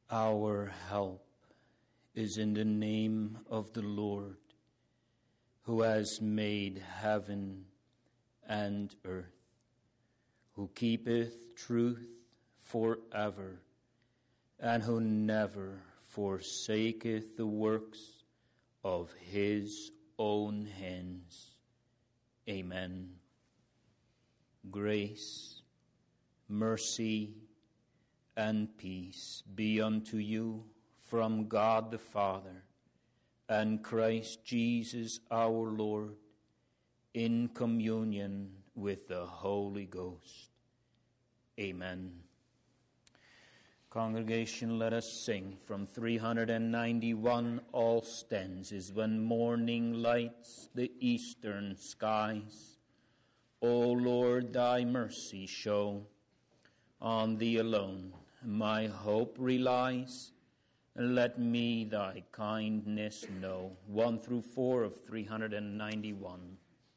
Our help is in the name of the Lord, who has made heaven and earth, who keepeth truth forever, and who never forsaketh the works of his own hands. Amen. Grace, mercy, and peace be unto you from God the Father and Christ Jesus our Lord, in communion with the Holy Ghost. Amen. Congregation, let us sing from 391, All Stanzas, When Morning Lights the Eastern Skies. O Lord, thy mercy show, on thee alone my hope relies. Let me thy kindness know. 1 through 4 of 391.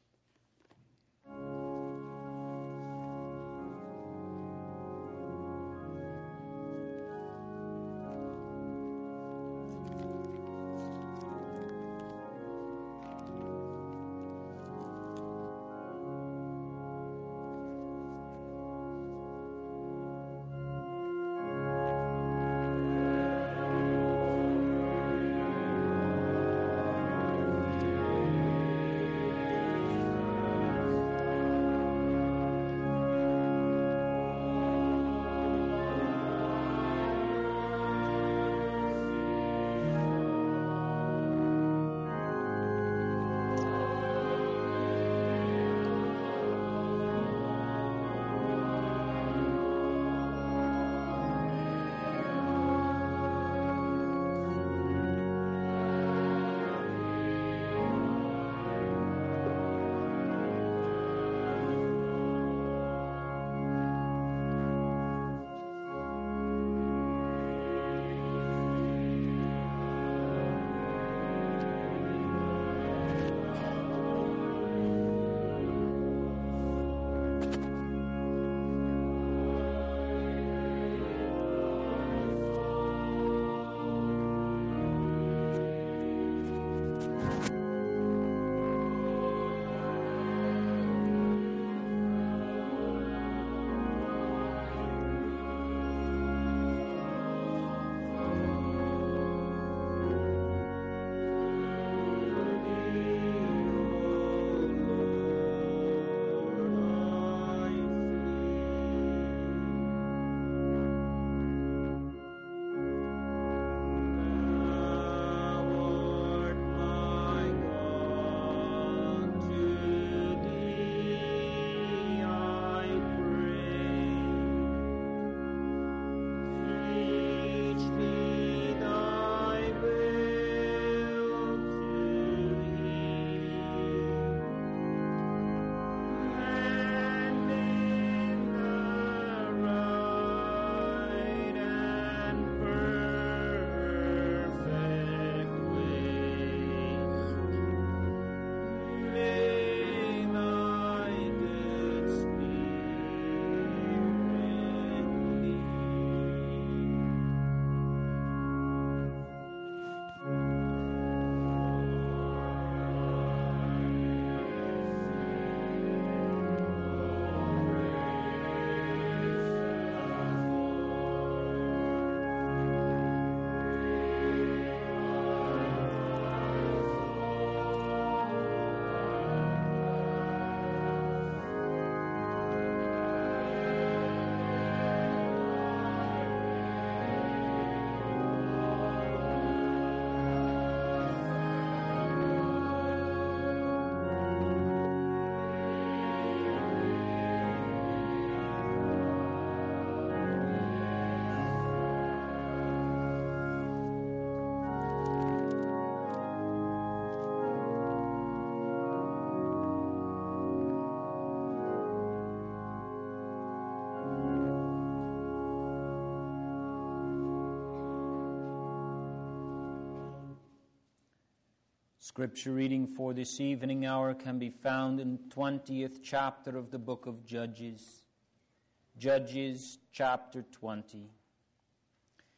Scripture reading for this evening hour can be found in the 20th chapter of the book of Judges. Judges chapter 20.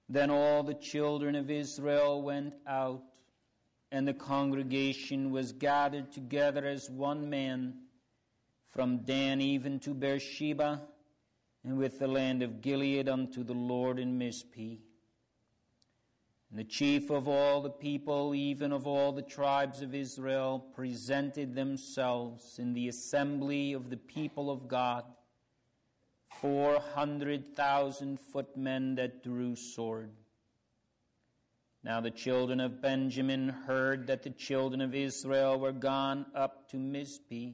Then all the children of Israel went out, and the congregation was gathered together as one man, from Dan even to Beersheba, and with the land of Gilead unto the Lord in Mizpeh. And the chief of all the people, even of all the tribes of Israel, presented themselves in the assembly of the people of God, 400,000 footmen that drew sword. Now the children of Benjamin heard that the children of Israel were gone up to Mizpeh.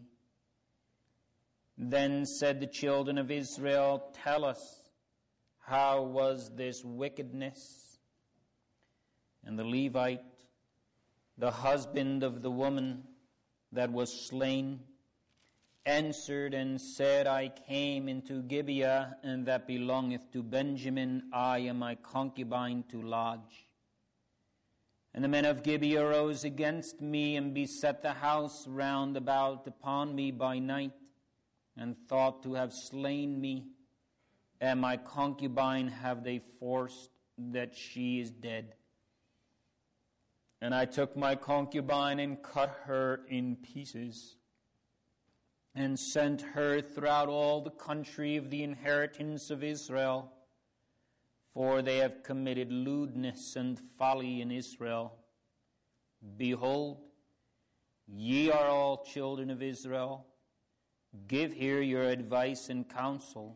Then said the children of Israel, Tell us, how was this wickedness? And the Levite, the husband of the woman that was slain, answered and said, I came into Gibeah, and that belongeth to Benjamin, I and my concubine to lodge. And the men of Gibeah rose against me, and beset the house round about upon me by night, and thought to have slain me, and my concubine have they forced, that she is dead. And I took my concubine and cut her in pieces, and sent her throughout all the country of the inheritance of Israel, for they have committed lewdness and folly in Israel. Behold, ye are all children of Israel. Give here your advice and counsel.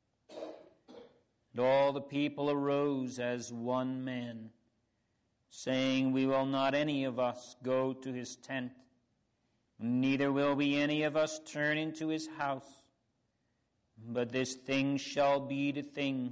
And all the people arose as one man, saying, We will not any of us go to his tent, neither will we any of us turn into his house. But this thing shall be the thing,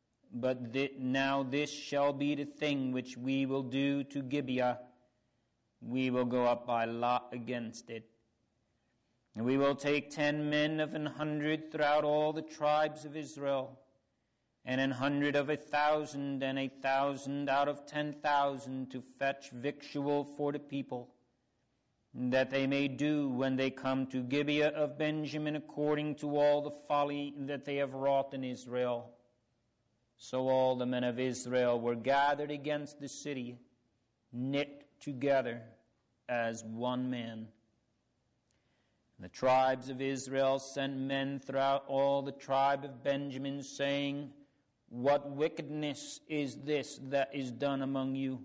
now this shall be the thing which we will do to Gibeah. We will go up by lot against it. And we will take 10 men of 100 throughout all the tribes of Israel, and 100 of 1,000, and 1,000 out of 10,000 to fetch victual for the people, that they may do when they come to Gibeah of Benjamin according to all the folly that they have wrought in Israel. So all the men of Israel were gathered against the city, knit together as one man. And the tribes of Israel sent men throughout all the tribe of Benjamin, saying, What wickedness is this that is done among you?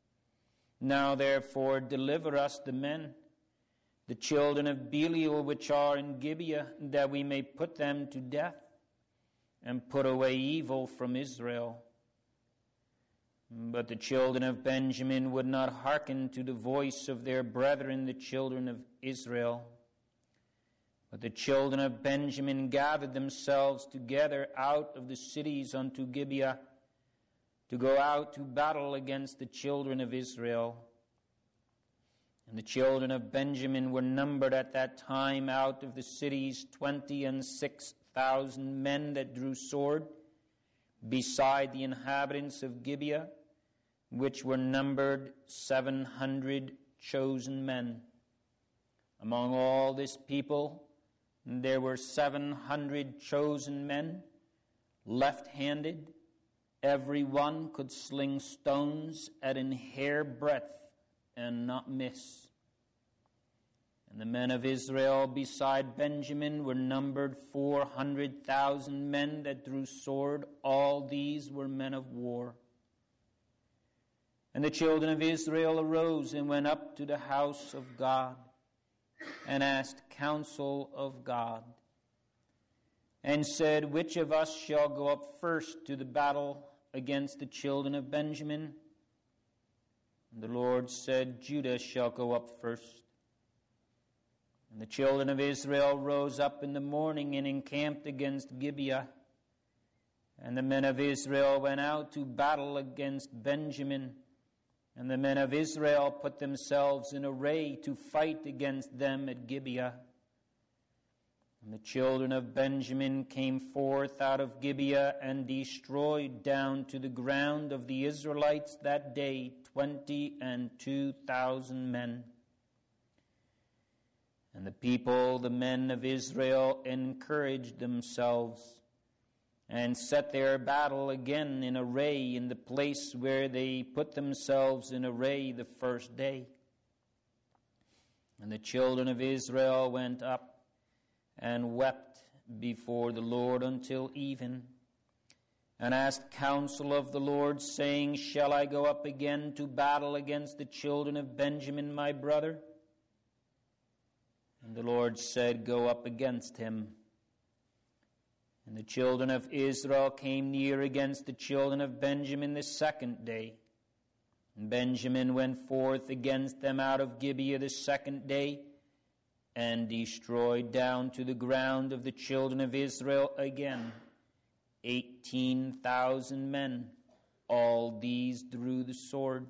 Now therefore deliver us the men, the children of Belial which are in Gibeah, that we may put them to death, and put away evil from Israel. But the children of Benjamin would not hearken to the voice of their brethren, the children of Israel. But the children of Benjamin gathered themselves together out of the cities unto Gibeah, to go out to battle against the children of Israel. And the children of Benjamin were numbered at that time out of the cities 26,000 men that drew sword, beside the inhabitants of Gibeah, which were numbered 700 chosen men. Among all this people there were 700 chosen men, left-handed. Every one could sling stones at an hair breadth and not miss. And the men of Israel beside Benjamin were numbered 400,000 men that drew sword. All these were men of war. And the children of Israel arose and went up to the house of God, and asked counsel of God, and said, Which of us shall go up first to the battle against the children of Benjamin? And the Lord said, Judah shall go up first. And the children of Israel rose up in the morning and encamped against Gibeah. And the men of Israel went out to battle against Benjamin. And the men of Israel put themselves in array to fight against them at Gibeah. And the children of Benjamin came forth out of Gibeah and destroyed down to the ground of the Israelites that day 22,000 men. And the people, the men of Israel, encouraged themselves and set their battle again in array in the place where they put themselves in array the first day. And the children of Israel went up and wept before the Lord until even, and asked counsel of the Lord, saying, Shall I go up again to battle against the children of Benjamin my brother? And the Lord said, Go up against him. And the children of Israel came near against the children of Benjamin the second day. And Benjamin went forth against them out of Gibeah the second day, and destroyed down to the ground of the children of Israel again 18,000 men. All these drew the sword.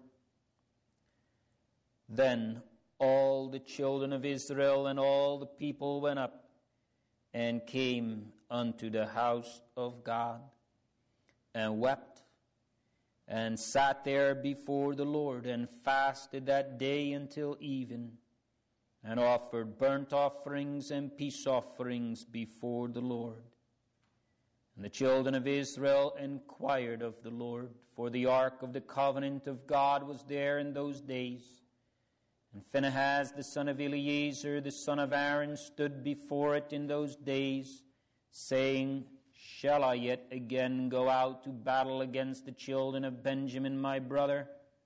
Then all the children of Israel and all the people went up and came unto the house of God, and wept, and sat there before the Lord, and fasted that day until even, and offered burnt offerings and peace offerings before the Lord. And the children of Israel inquired of the Lord, for the ark of the covenant of God was there in those days. And Phinehas the son of Eleazar the son of Aaron stood before it in those days, saying, Shall I yet again go out to battle against the children of Benjamin my brother,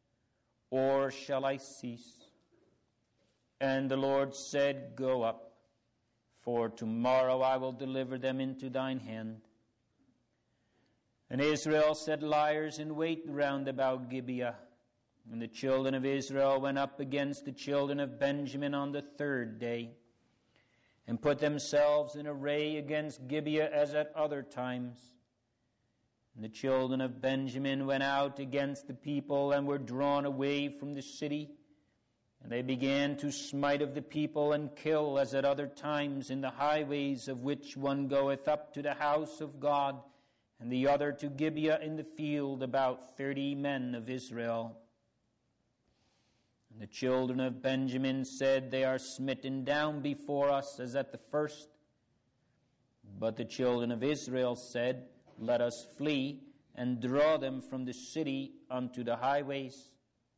or shall I cease? And the Lord said, Go up, for tomorrow I will deliver them into thine hand. And Israel set liers in wait round about Gibeah. And the children of Israel went up against the children of Benjamin on the third day, and put themselves in array against Gibeah as at other times. And the children of Benjamin went out against the people, and were drawn away from the city. And they began to smite of the people, and kill as at other times in the highways, of which one goeth up to the house of God, and the other to Gibeah in the field, about 30 men of Israel. And the children of Benjamin said, They are smitten down before us as at the first. But the children of Israel said, Let us flee, and draw them from the city unto the highways.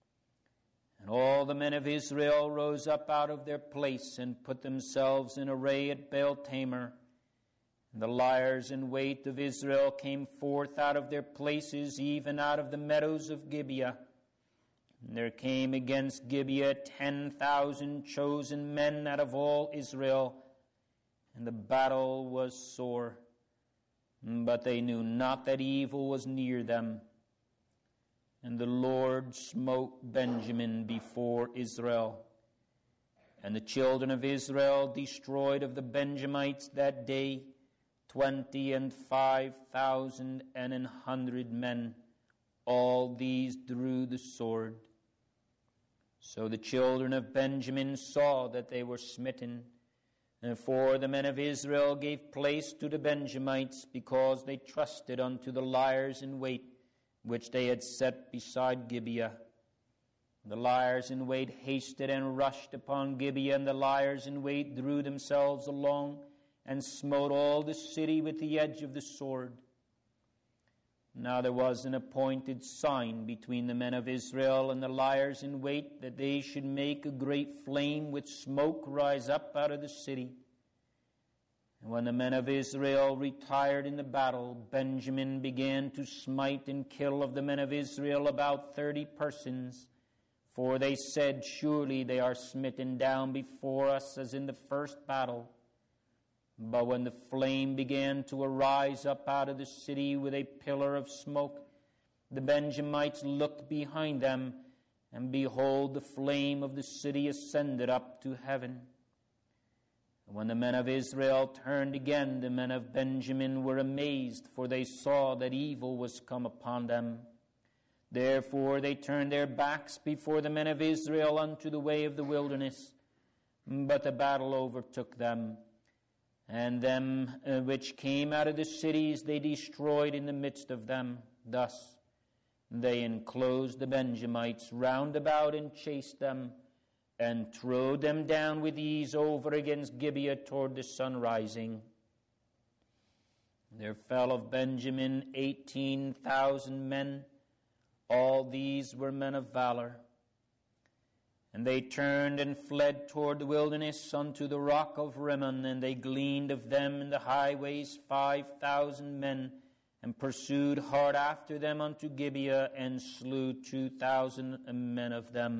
And all the men of Israel rose up out of their place, and put themselves in array at Baal-Tamar. And the liers in wait of Israel came forth out of their places, even out of the meadows of Gibeah. And there came against Gibeah 10,000 chosen men out of all Israel, and the battle was sore. But they knew not that evil was near them. And the Lord smote Benjamin before Israel. And the children of Israel destroyed of the Benjamites that day 25,100 men. All these drew the sword. So the children of Benjamin saw that they were smitten. And for the men of Israel gave place to the Benjamites, because they trusted unto the liers in wait, which they had set beside Gibeah. The liers in wait hasted and rushed upon Gibeah, and the liers in wait drew themselves along, and smote all the city with the edge of the sword. Now there was an appointed sign between the men of Israel and the liers in wait, that they should make a great flame with smoke rise up out of the city. And when the men of Israel retired in the battle, Benjamin began to smite and kill of the men of Israel about 30 persons. For they said, Surely they are smitten down before us as in the first battle. But when the flame began to arise up out of the city with a pillar of smoke, the Benjamites looked behind them, and behold, the flame of the city ascended up to heaven. And when the men of Israel turned again, the men of Benjamin were amazed, for they saw that evil was come upon them. Therefore they turned their backs before the men of Israel unto the way of the wilderness. But the battle overtook them. And them which came out of the cities they destroyed in the midst of them. Thus they enclosed the Benjamites round about, and chased them, and trode them down with ease over against Gibeah toward the sun rising. There fell of Benjamin 18,000 men. All these were men of valor. And they turned and fled toward the wilderness unto the rock of Rimmon, and they gleaned of them in the highways 5,000 men, and pursued hard after them unto Gibeah, and slew 2,000 men of them.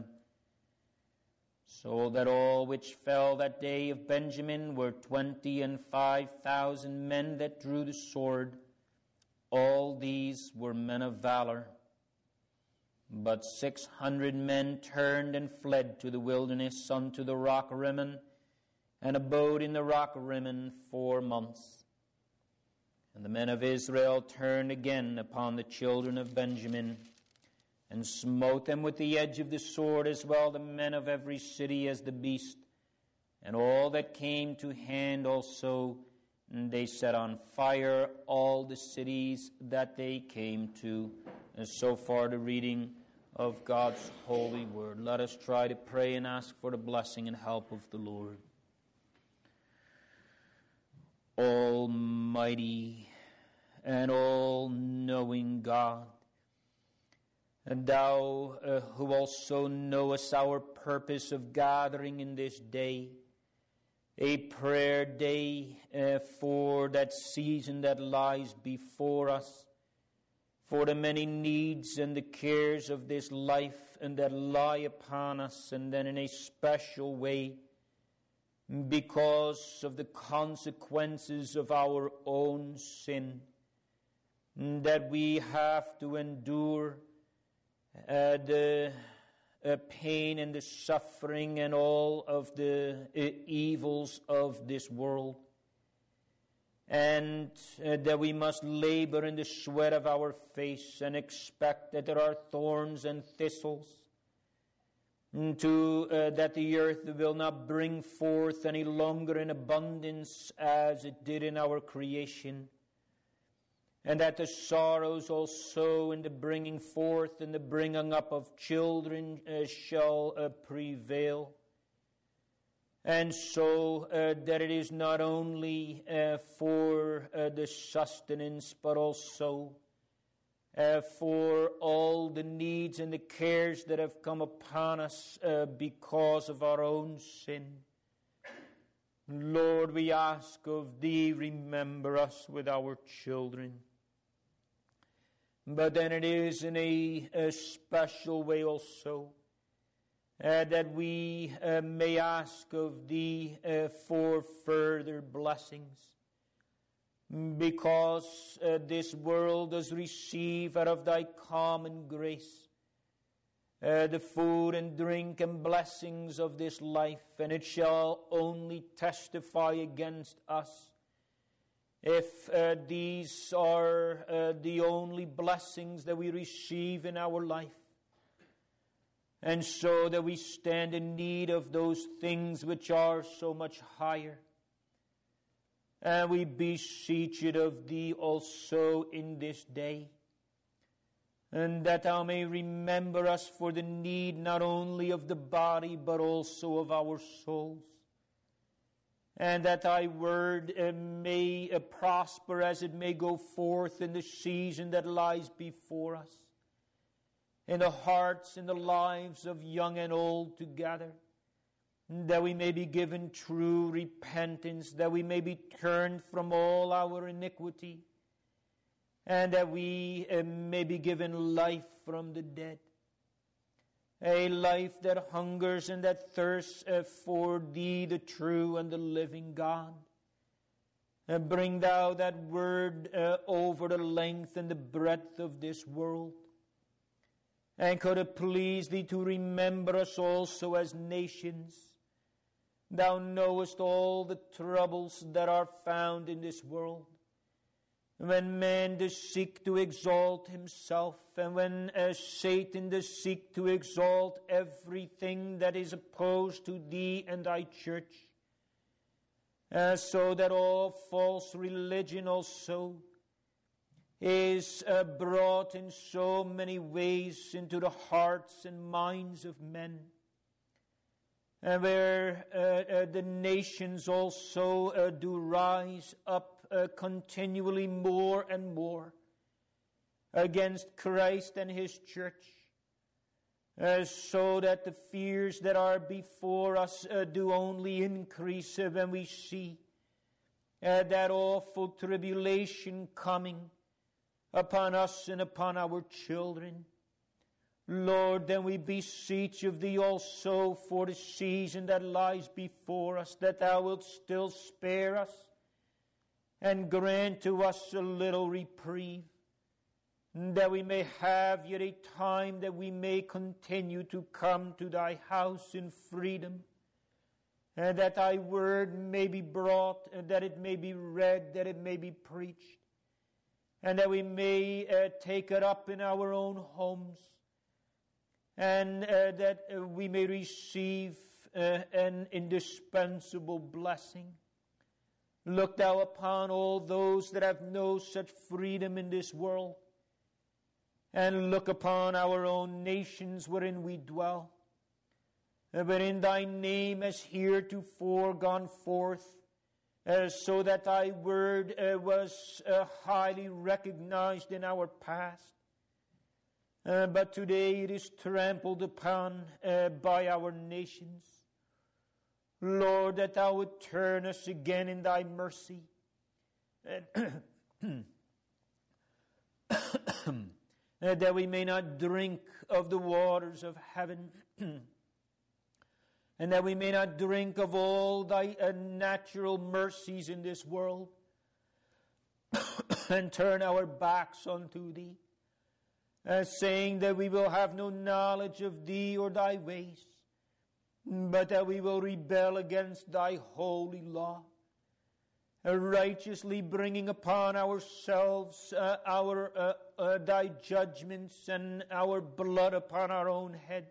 So that all which fell that day of Benjamin were 25,000 men that drew the sword. All these were men of valor. But 600 men turned and fled to the wilderness unto the rock Rimmon, and abode in the rock Rimmon 4 months. And the men of Israel turned again upon the children of Benjamin, and smote them with the edge of the sword, as well the men of every city as the beast, and all that came to hand also. And they set on fire all the cities that they came to. And so far the reading of God's holy word. Let us try to pray and ask for the blessing and help of the Lord. Almighty and all-knowing God, and Thou who also knowest our purpose of gathering in this day, a prayer day for that season that lies before us, for the many needs and the cares of this life and that lie upon us, and then in a special way, because of the consequences of our own sin, that we have to endure the pain and the suffering and all of the evils of this world, and that we must labor in the sweat of our face and expect that there are thorns and thistles, that the earth will not bring forth any longer in abundance as it did in our creation, and that the sorrows also in the bringing forth and the bringing up of children shall prevail. And so that it is not only for the sustenance, but also for all the needs and the cares that have come upon us because of our own sin. Lord, we ask of Thee, remember us with our children. But then it is in a special way also that we may ask of Thee for further blessings, because this world does receive out of Thy common grace the food and drink and blessings of this life, and it shall only testify against us if these are the only blessings that we receive in our life. And so that we stand in need of those things which are so much higher. And we beseech it of Thee also in this day, and that Thou may remember us for the need not only of the body, but also of our souls. And that Thy word may prosper as it may go forth in the season that lies before us, in the hearts and the lives of young and old together, that we may be given true repentance, that we may be turned from all our iniquity, and that we may be given life from the dead, a life that hungers and that thirsts for Thee, the true and the living God. And bring Thou that word over the length and the breadth of this world. And could it please Thee to remember us also as nations? Thou knowest all the troubles that are found in this world. When man does seek to exalt himself, and when Satan does seek to exalt everything that is opposed to Thee and Thy church, so that all false religion also is brought in so many ways into the hearts and minds of men, and where the nations also do rise up continually more and more against Christ and His church, so that the fears that are before us do only increase when we see that awful tribulation coming upon us and upon our children. Lord, then we beseech of Thee also for the season that lies before us, that Thou wilt still spare us and grant to us a little reprieve, that we may have yet a time that we may continue to come to Thy house in freedom, and that Thy word may be brought, and that it may be read, that it may be preached, and that we may take it up in our own homes, and that we may receive an indispensable blessing. Look Thou upon all those that have no such freedom in this world, and look upon our own nations wherein we dwell, wherein Thy name has heretofore gone forth, so that Thy word was highly recognized in our past. But today it is trampled upon by our nations. Lord, that Thou would turn us again in Thy mercy, that we may not drink of the waters of heaven, and that we may not drink of all Thy natural mercies in this world, and turn our backs unto Thee, saying that we will have no knowledge of Thee or Thy ways, but that we will rebel against Thy holy law, righteously bringing upon ourselves Thy judgments and our blood upon our own heads.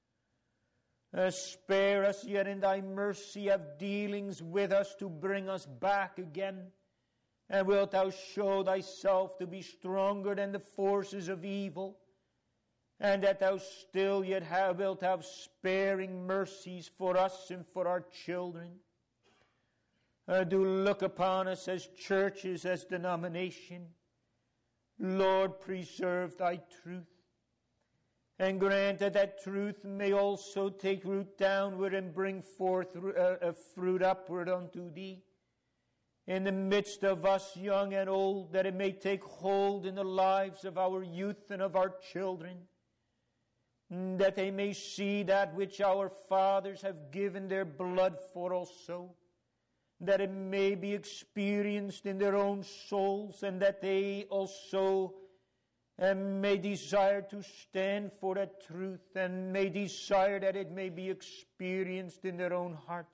Spare us yet in Thy mercy, have dealings with us to bring us back again. And wilt Thou show Thyself to be stronger than the forces of evil, and that Thou still yet wilt have sparing mercies for us and for our children. Do look upon us as churches, as denomination. Lord, preserve Thy truth, and grant that that truth may also take root downward and bring forth fruit upward unto Thee. In the midst of us, young and old, that it may take hold in the lives of our youth and of our children, that they may see that which our fathers have given their blood for also, that it may be experienced in their own souls, and that they also may desire to stand for that truth, and may desire that it may be experienced in their own hearts.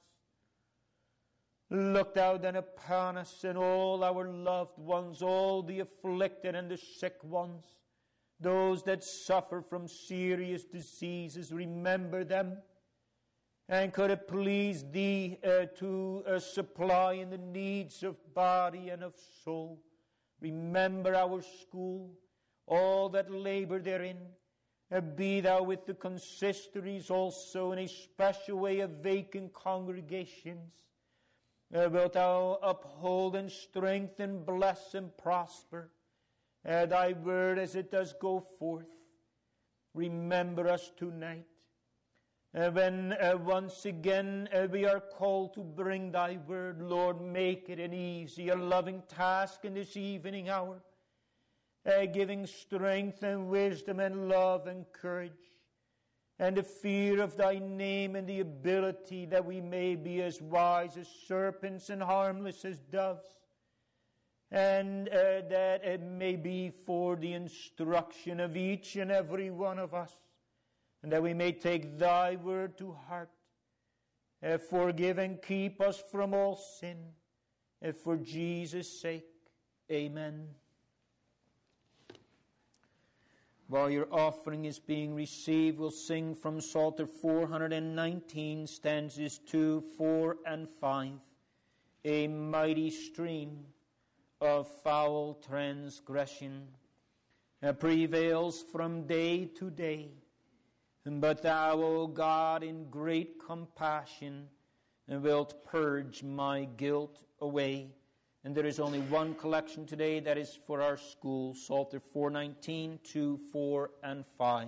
Look Thou then upon us and all our loved ones, all the afflicted and the sick ones, those that suffer from serious diseases. Remember them, and could it please Thee to supply in the needs of body and of soul. Remember our school, all that labor therein. Be Thou with the consistories also, in a special way of vacant congregations. Wilt Thou uphold and strengthen, bless and prosper Thy word as it does go forth. Remember us tonight, when once again we are called to bring Thy word. Lord, make it an easy, a loving task in this evening hour, giving strength and wisdom and love and courage, and the fear of Thy name, and the ability that we may be as wise as serpents and harmless as doves, and that it may be for the instruction of each and every one of us, and that we may take Thy word to heart. Forgive and keep us from all sin, for Jesus' sake. Amen. While your offering is being received, we'll sing from Psalter 419, stanzas 2, 4, and 5. A mighty stream of foul transgression prevails from day to day. But Thou, O God, in great compassion, wilt purge my guilt away. And there is only one collection today that is for our school, Psalter 419, 2, 4, and 5.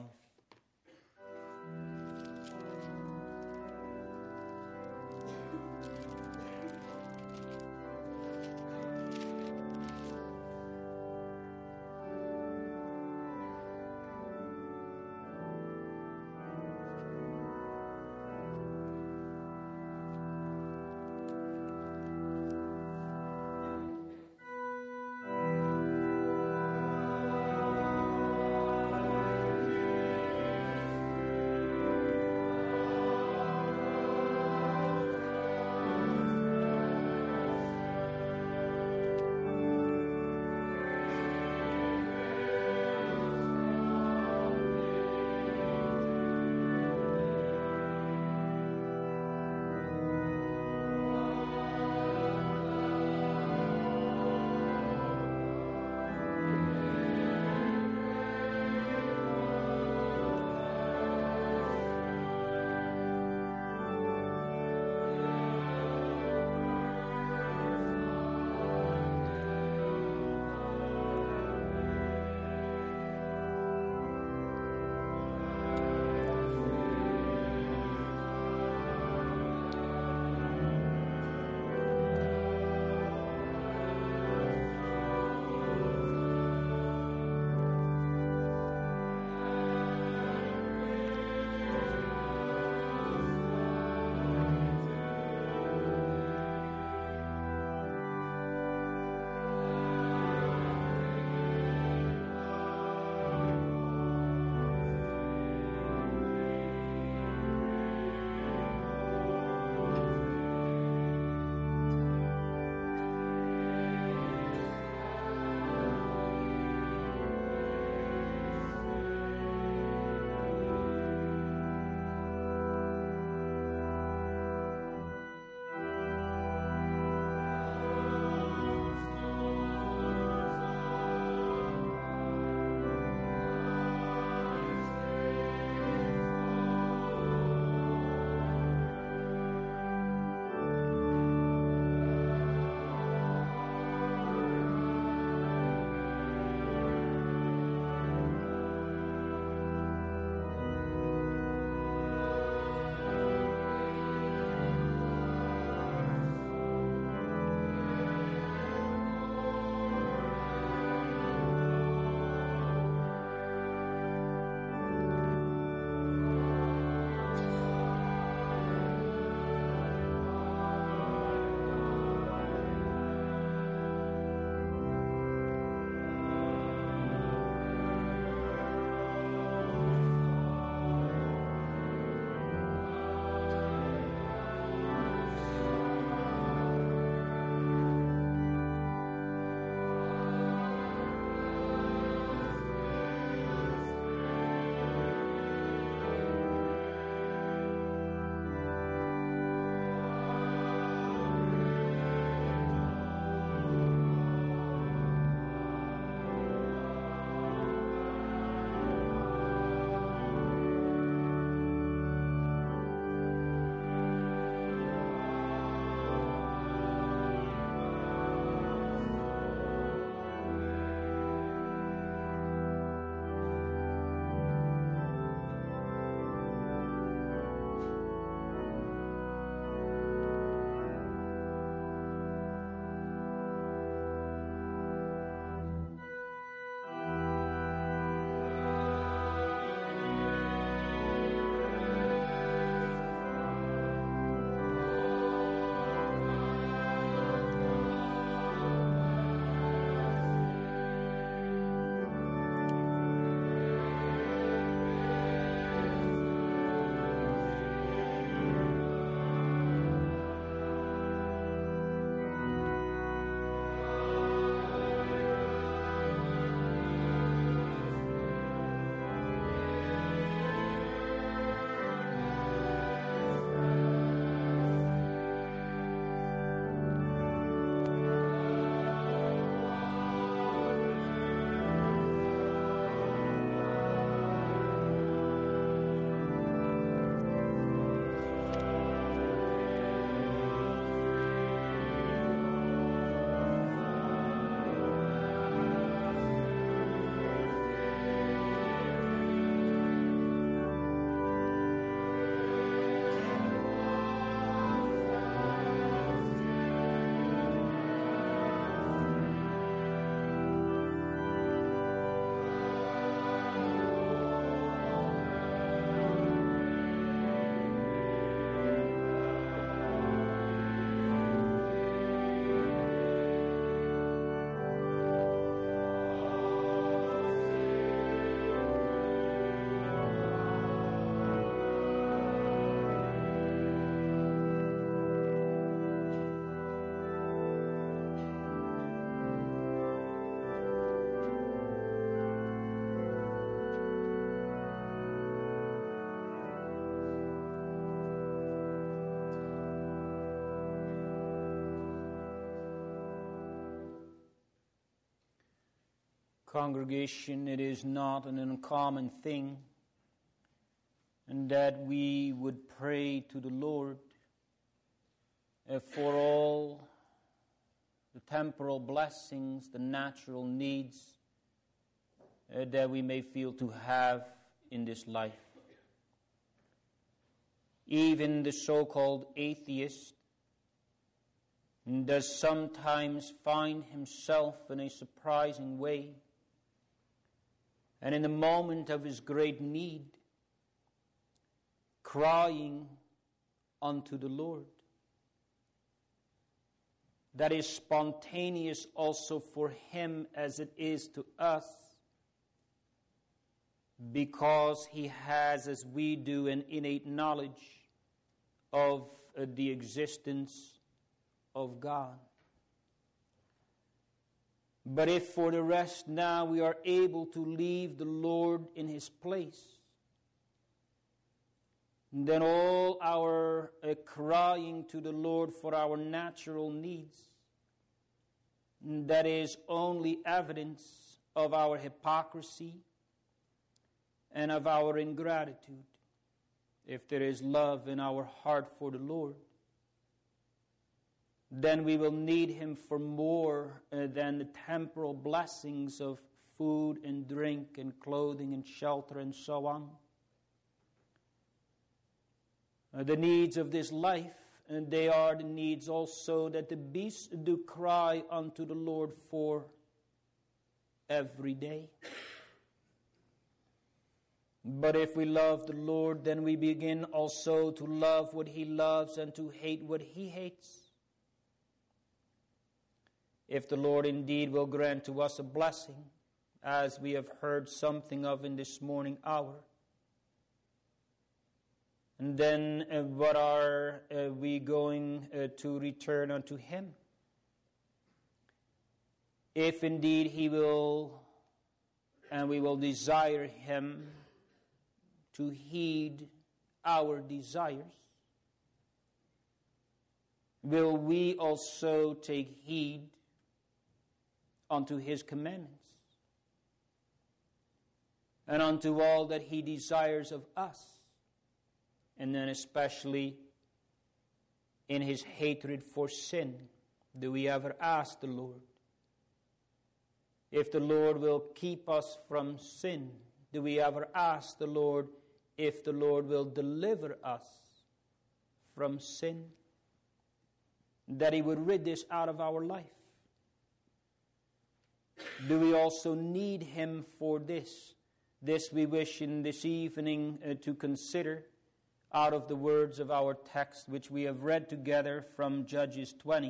Congregation, it is not an uncommon thing, and that we would pray to the Lord for all the temporal blessings, the natural needs that we may feel to have in this life. Even the so-called atheist does sometimes find himself in a surprising way, and in the moment of his great need, crying unto the Lord. That is spontaneous also for him as it is to us, because he has, as we do, an innate knowledge of the existence of God. But if for the rest now we are able to leave the Lord in his place, then all our crying to the Lord for our natural needs, that is only evidence of our hypocrisy and of our ingratitude. If there is love in our heart for the Lord, then we will need him for more than the temporal blessings of food and drink and clothing and shelter and so on. The needs of this life, and they are the needs also that the beasts do cry unto the Lord for every day. But if we love the Lord, then we begin also to love what he loves and to hate what he hates. If the Lord indeed will grant to us a blessing, as we have heard something of in this morning hour, and then what are we going to return unto him? If indeed he will, and we will desire him to heed our desires, will we also take heed unto his commandments and unto all that he desires of us? And then especially in his hatred for sin, do we ever ask the Lord? If the Lord will keep us from sin, do we ever ask the Lord if the Lord will deliver us from sin? That he would rid this out of our life. Do we also need him for this? This we wish in this evening to consider out of the words of our text, which we have read together from Judges 20,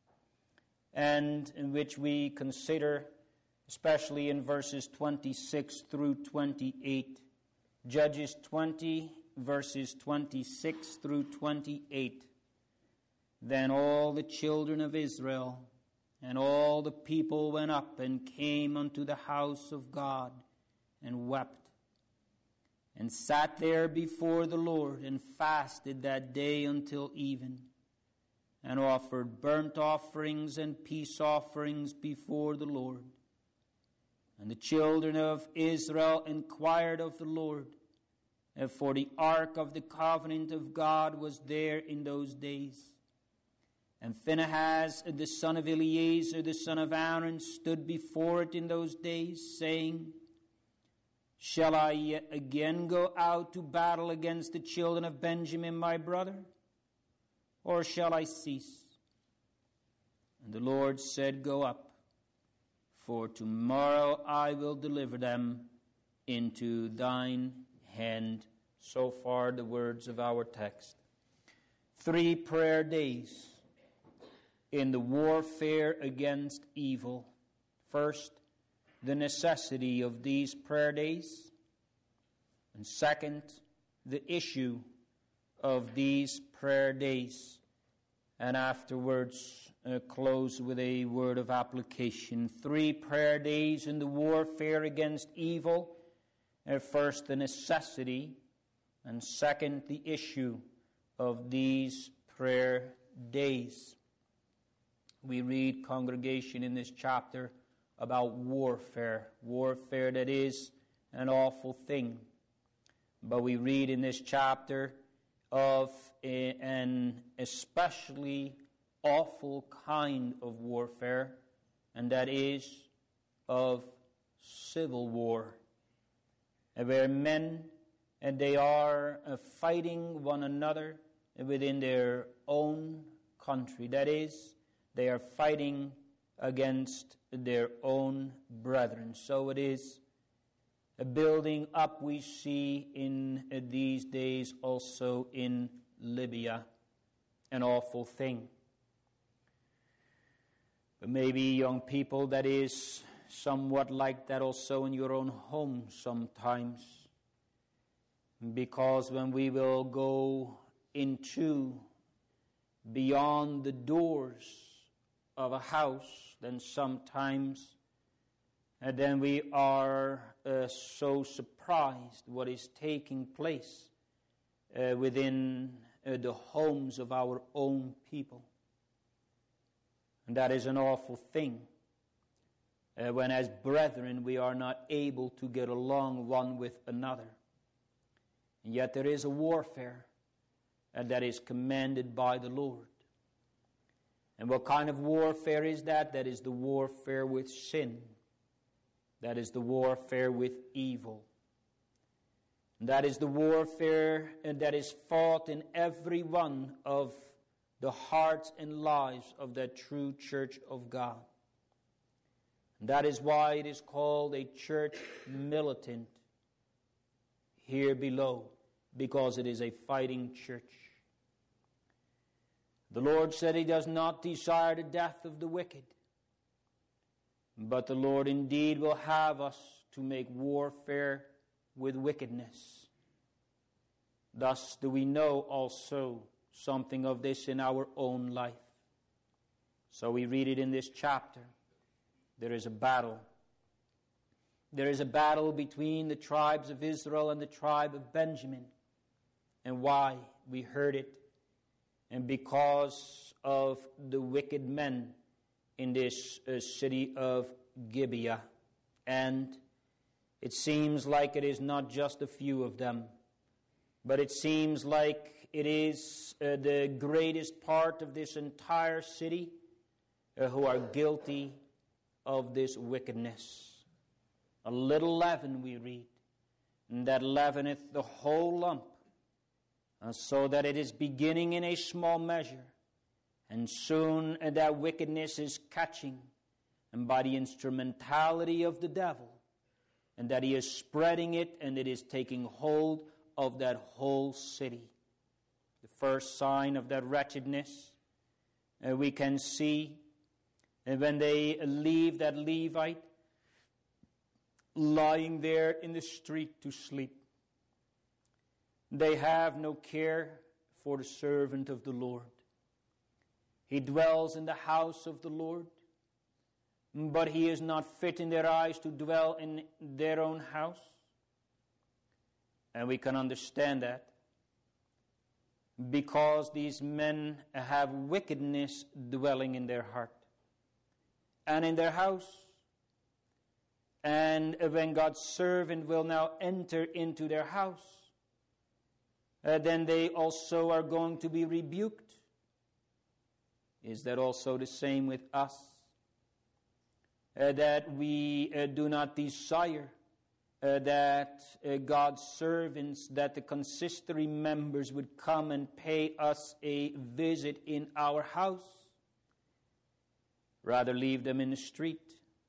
and in which we consider, especially in verses 26 through 28. Judges 20, verses 26 through 28. Then all the children of Israel and all the people went up and came unto the house of God and wept, and sat there before the Lord, and fasted that day until even, and offered burnt offerings and peace offerings before the Lord. And the children of Israel inquired of the Lord, for the ark of the covenant of God was there in those days. And Phinehas, the son of Eleazar, the son of Aaron, stood before it in those days, saying, Shall I yet again go out to battle against the children of Benjamin my brother? Or shall I cease? And the Lord said, Go up, for tomorrow I will deliver them into thine hand. So far the words of our text. 3 prayer days in the warfare against evil. First, the necessity of these prayer days, and second, the issue of these prayer days, and afterwards close with a word of application. 3 prayer days in the warfare against evil. First, the necessity, and second, the issue of these prayer days. We read, congregation, in this chapter about warfare. Warfare that is an awful thing. But we read in this chapter of an especially awful kind of warfare, and that is of civil war, where men and they are fighting one another within their own country. That is, they are fighting against their own brethren. So it is a building up we see in these days also in Libya, an awful thing. But maybe young people, that is somewhat like that also in your own home sometimes. Because when we will go into beyond the doors of a house, then sometimes then we are so surprised what is taking place within the homes of our own people. And that is an awful thing. When as brethren we are not able to get along one with another. And yet there is a warfare that is commanded by the Lord. And what kind of warfare is that? That is the warfare with sin. That is the warfare with evil. That is the warfare that is fought in every one of the hearts and lives of the true church of God. And that is why it is called a church militant here below, because it is a fighting church. The Lord said He does not desire the death of the wicked, but the Lord indeed will have us to make warfare with wickedness. Thus do we know also something of this in our own life. So we read it in this chapter. There is a battle. There is a battle between the tribes of Israel and the tribe of Benjamin. And why? We heard it. And because of the wicked men in this city of Gibeah. And it seems like it is not just a few of them, but it seems like it is the greatest part of this entire city who are guilty of this wickedness. A little leaven, we read, and that leaveneth the whole lump, so that it is beginning in a small measure, and soon that wickedness is catching, and by the instrumentality of the devil, and that he is spreading it, and it is taking hold of that whole city. The first sign of that wretchedness we can see when they leave that Levite lying there in the street to sleep. They have no care for the servant of the Lord. He dwells in the house of the Lord, but he is not fit in their eyes to dwell in their own house. And we can understand that because these men have wickedness dwelling in their heart and in their house. And when God's servant will now enter into their house, then they also are going to be rebuked. Is that also the same with us? That we do not desire that God's servants, that the consistory members would come and pay us a visit in our house. Rather leave them in the street.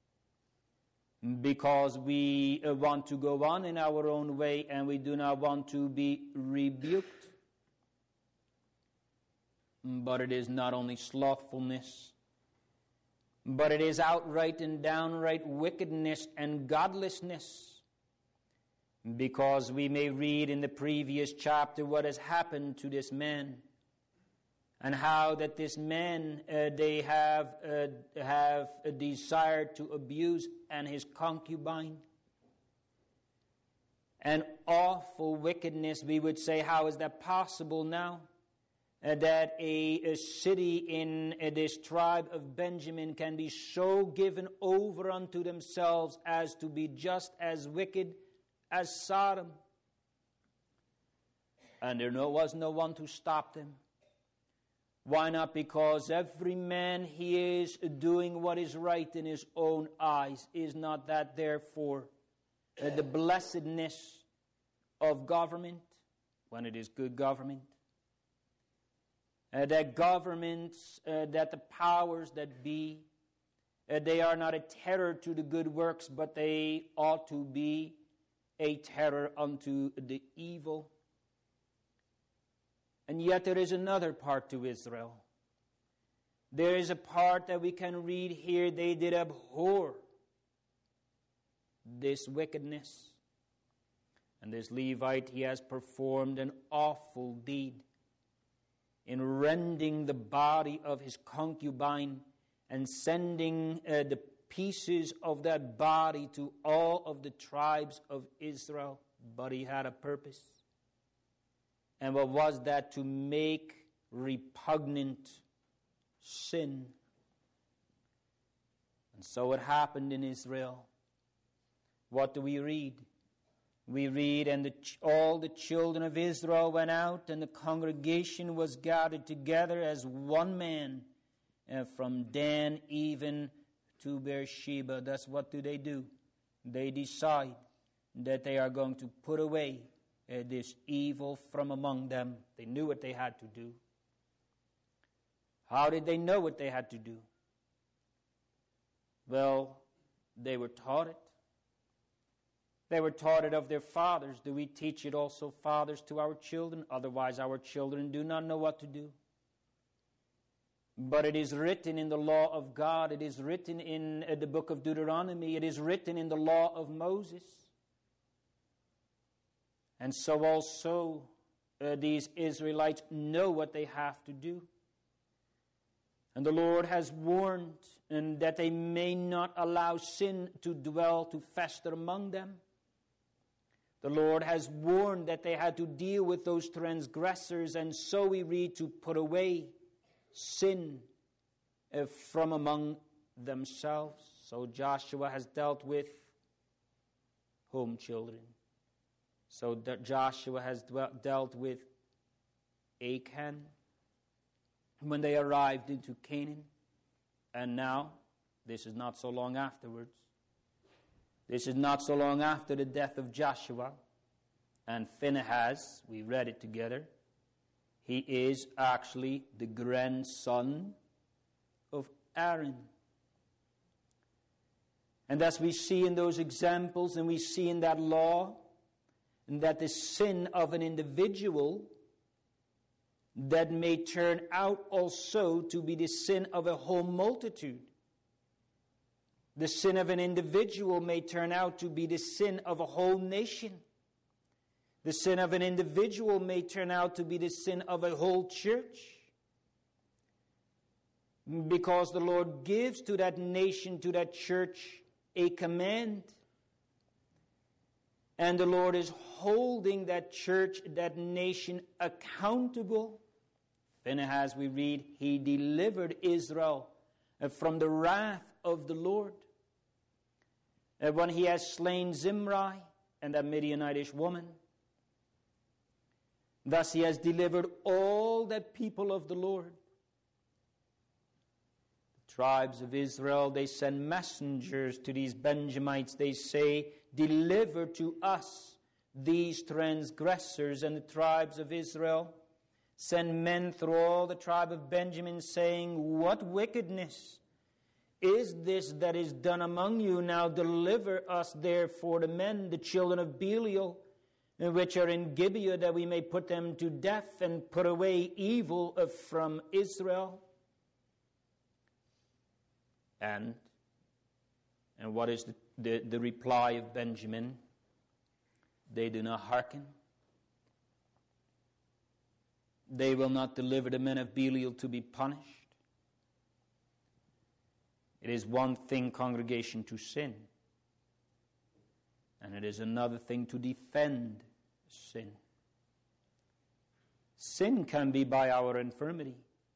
Because we want to go on in our own way and we do not want to be rebuked. But it is not only slothfulness, but it is outright and downright wickedness and godlessness. Because we may read in the previous chapter what has happened to this man, and how that this man they have desired to abuse and his concubine. An awful wickedness, we would say. How is that possible now? that a city in this tribe of Benjamin can be so given over unto themselves as to be just as wicked as Sodom. And there was no one to stop them. Why not? Because every man, he is doing what is right in his own eyes. Is not that therefore the blessedness of government, when it is good government? That governments, that the powers that be, they are not a terror to the good works, but they ought to be a terror unto the evil. And yet there is another part to Israel. There is a part that we can read here. They did abhor this wickedness. And this Levite, he has performed an awful deed in rending the body of his concubine and sending the pieces of that body to all of the tribes of Israel. But he had a purpose. And what was that? To make repugnant sin. And so it happened in Israel. What do we read? We read, and all the children of Israel went out, and the congregation was gathered together as one man, from Dan even to Beersheba. That's what do? They decide that they are going to put away this evil from among them. They knew what they had to do. How did they know what they had to do? Well, they were taught it. They were taught it of their fathers. Do we teach it also, fathers, to our children? Otherwise, our children do not know what to do. But it is written in the law of God. It is written in the book of Deuteronomy. It is written in the law of Moses. And so also these Israelites know what they have to do. And the Lord has warned that they may not allow sin to dwell, to fester among them. The Lord has warned that they had to deal with those transgressors, and so we read to put away sin from among themselves. So Joshua has dealt with home children. So that Joshua has dealt with Achan when they arrived into Canaan. And now, this is not so long afterwards. This is not so long after the death of Joshua. And Phinehas, we read it together, he is actually the grandson of Aaron. And as we see in those examples, and we see in that law, and that the sin of an individual that may turn out also to be the sin of a whole multitude. The sin of an individual may turn out to be the sin of a whole nation. The sin of an individual may turn out to be the sin of a whole church. Because the Lord gives to that nation, to that church, a command. And the Lord is holding that church, that nation accountable. Phinehas, we read, he delivered Israel from the wrath of the Lord. When he has slain Zimri and that Midianitish woman. Thus he has delivered all the people of the Lord. The tribes of Israel, they send messengers to these Benjamites. They say, deliver to us these transgressors. And the tribes of Israel send men through all the tribe of Benjamin, saying, what wickedness is this that is done among you? Now deliver us therefore the men, the children of Belial, which are in Gibeah, that we may put them to death and put away evil from Israel. And what is the reply of Benjamin? They do not hearken. They will not deliver the men of Belial to be punished. It is one thing, congregation, to sin. And it is another thing to defend sin. Sin can be by our infirmity,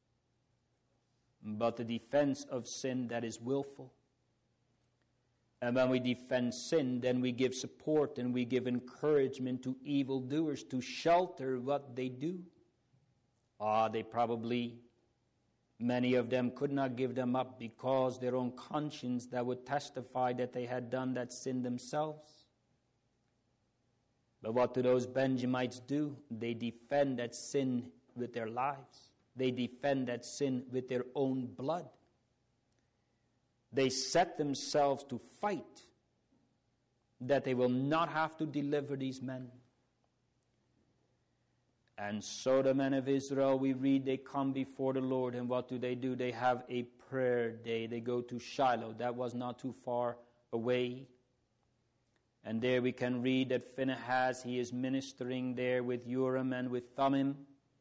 but the defense of sin that is willful. And when we defend sin, then we give support and we give encouragement to evildoers to shelter what they do. They probably, many of them could not give them up because their own conscience that would testify that they had done that sin themselves. But what do those Benjamites do? They defend that sin with their lives. They defend that sin with their own blood. They set themselves to fight that they will not have to deliver these men. And so the men of Israel, we read, they come before the Lord, and what do? They have a prayer day. They go to Shiloh. That was not too far away. And there we can read that Phinehas, he is ministering there with Urim and with Thummim.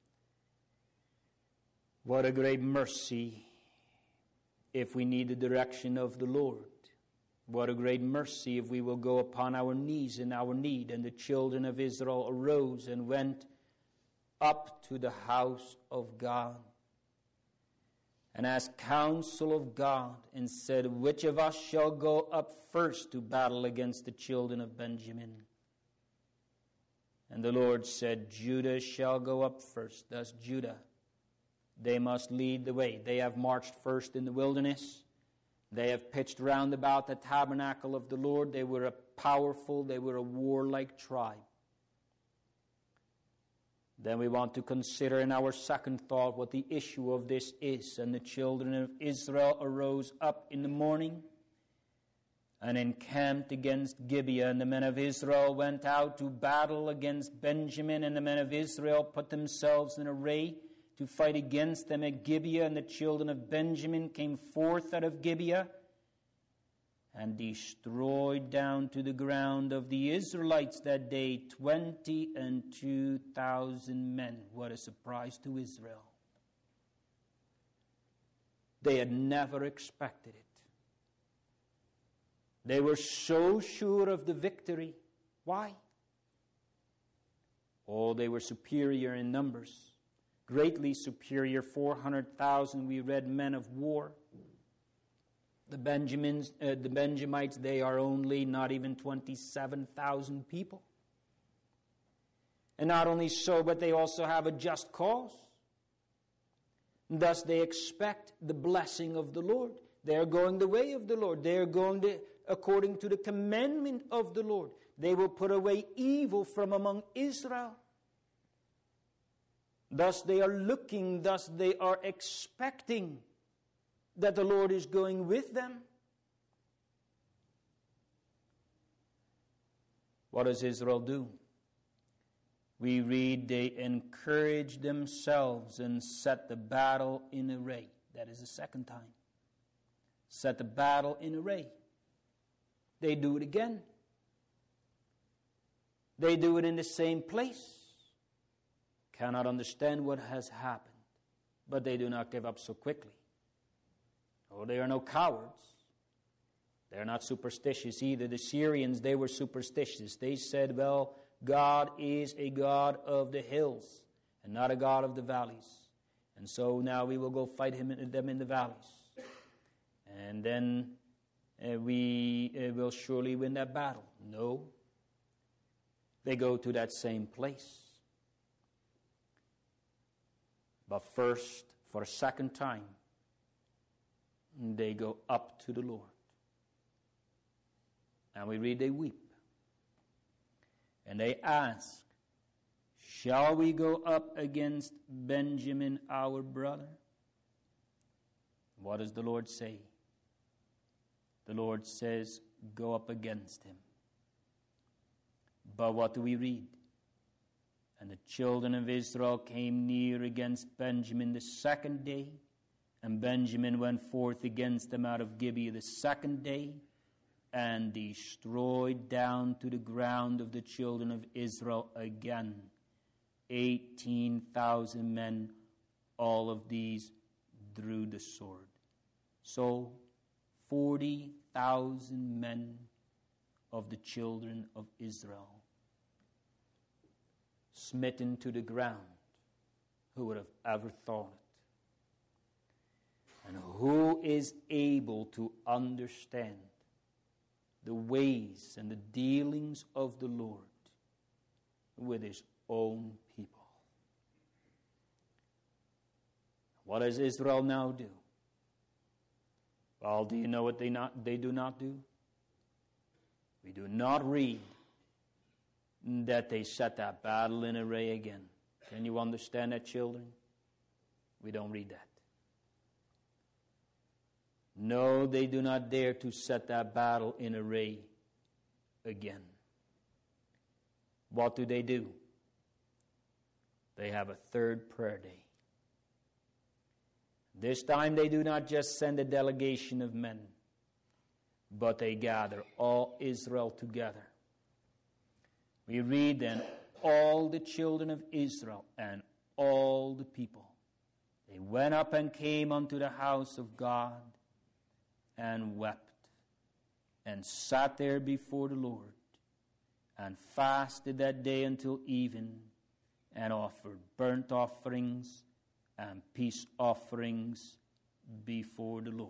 What a great mercy if we need the direction of the Lord. What a great mercy if we will go upon our knees in our need. And the children of Israel arose and went up to the house of God and asked counsel of God and said, which of us shall go up first to battle against the children of Benjamin? And the Lord said, Judah shall go up first. Thus Judah, they must lead the way. They have marched first in the wilderness. They have pitched round about the tabernacle of the Lord. They were they were a warlike tribe. Then we want to consider in our second thought what the issue of this is. And the children of Israel arose up in the morning and encamped against Gibeah. And the men of Israel went out to battle against Benjamin. And the men of Israel put themselves in array to fight against them at Gibeah. And the children of Benjamin came forth out of Gibeah and destroyed down to the ground of the Israelites that day 22,000 men. What a surprise to Israel. They had never expected it. They were so sure of the victory. Why? They were superior in numbers. Greatly superior, 400,000, we read, men of war. The Benjamites, they are only not even 27,000 people. And not only so, but they also have a just cause. Thus they expect the blessing of the Lord. They are going the way of the Lord. They are going according to the commandment of the Lord. They will put away evil from among Israel. Thus they are looking, thus they are expecting that the Lord is going with them. What does Israel do? We read they encourage themselves and set the battle in array. That is the second time. Set the battle in array. They do it again. They do it in the same place. Cannot understand what has happened, but they do not give up so quickly. They are no cowards. They are not superstitious either. The Syrians, they were superstitious. They said, well, God is a God of the hills and not a God of the valleys. And so now we will go fight them in the valleys. And then we will surely win that battle. No. They go to that same place. But first, for a second time, they go up to the Lord. And we read they weep. And they ask, shall we go up against Benjamin our brother? What does the Lord say? The Lord says, go up against him. But what do we read? And the children of Israel came near against Benjamin the second day, and Benjamin went forth against them out of Gibeah the second day, and destroyed down to the ground of the children of Israel again 18,000 men. All of these drew the sword. So 40,000 men of the children of Israel smitten to the ground Who would have ever thought it? And who is able to understand the ways and the dealings of the Lord with his own people? What does Israel now do? Well, do you know what they do not do? We do not read that they set that battle in array again. Can you understand that, children? We don't read that. No, they do not dare to set that battle in array again. What do? They have a third prayer day. This time they do not just send a delegation of men, but they gather all Israel together. We read then, all the children of Israel and all the people, they went up and came unto the house of God and wept and sat there before the Lord and fasted that day until even and offered burnt offerings and peace offerings before the Lord.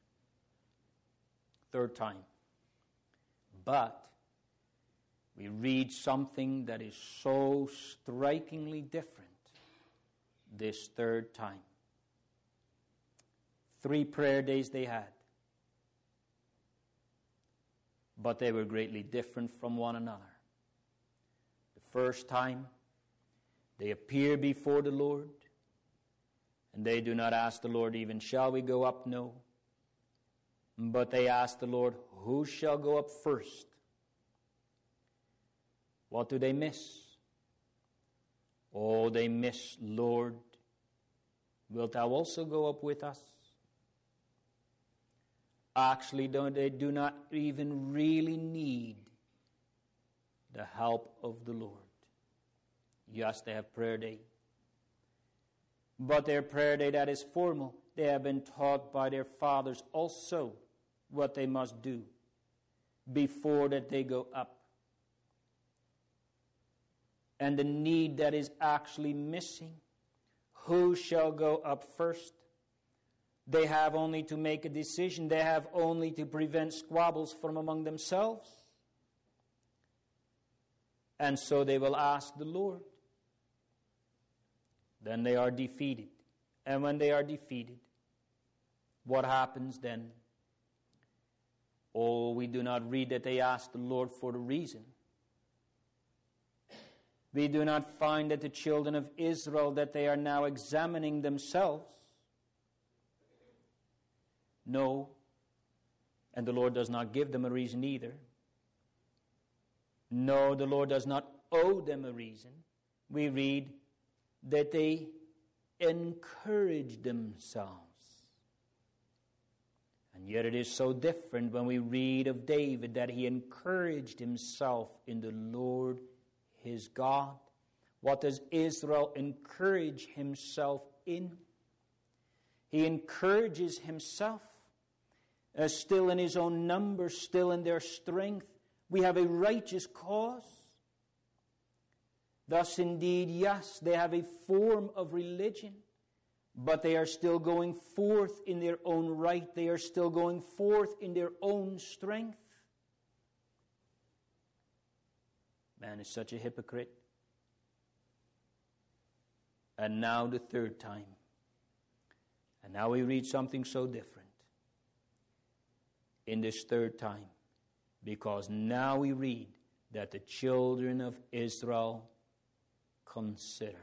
Third time. But we read something that is so strikingly different this third time. 3 prayer days they had, but they were greatly different from one another. The first time, they appear before the Lord, and they do not ask the Lord even, shall we go up? No. But they ask the Lord, who shall go up first? What do they miss? Oh, they miss, Lord, wilt thou also go up with us? Actually, they do not even really need the help of the Lord. Yes, they have prayer day. But their prayer day that is formal, they have been taught by their fathers also what they must do before that they go up. And the need that is actually missing, who shall go up first? They have only to make a decision. They have only to prevent squabbles from among themselves. And so they will ask the Lord. Then they are defeated. And when they are defeated, what happens then? Oh, we do not read that they ask the Lord for the reason. We do not find that the children of Israel, that they are now examining themselves. No. And the Lord does not give them a reason either. No, the Lord does not owe them a reason. We read that they encourage themselves. And yet it is so different when we read of David that he encouraged himself in the Lord his God. What does Israel encourage himself in? He encourages himself still in his own numbers, still in their strength. We have a righteous cause. Thus, indeed, yes, they have a form of religion, but they are still going forth in their own right. They are still going forth in their own strength. Man is such a hypocrite. And now the third time. And now we read something so different in this third time. Because now we read that the children of Israel consider.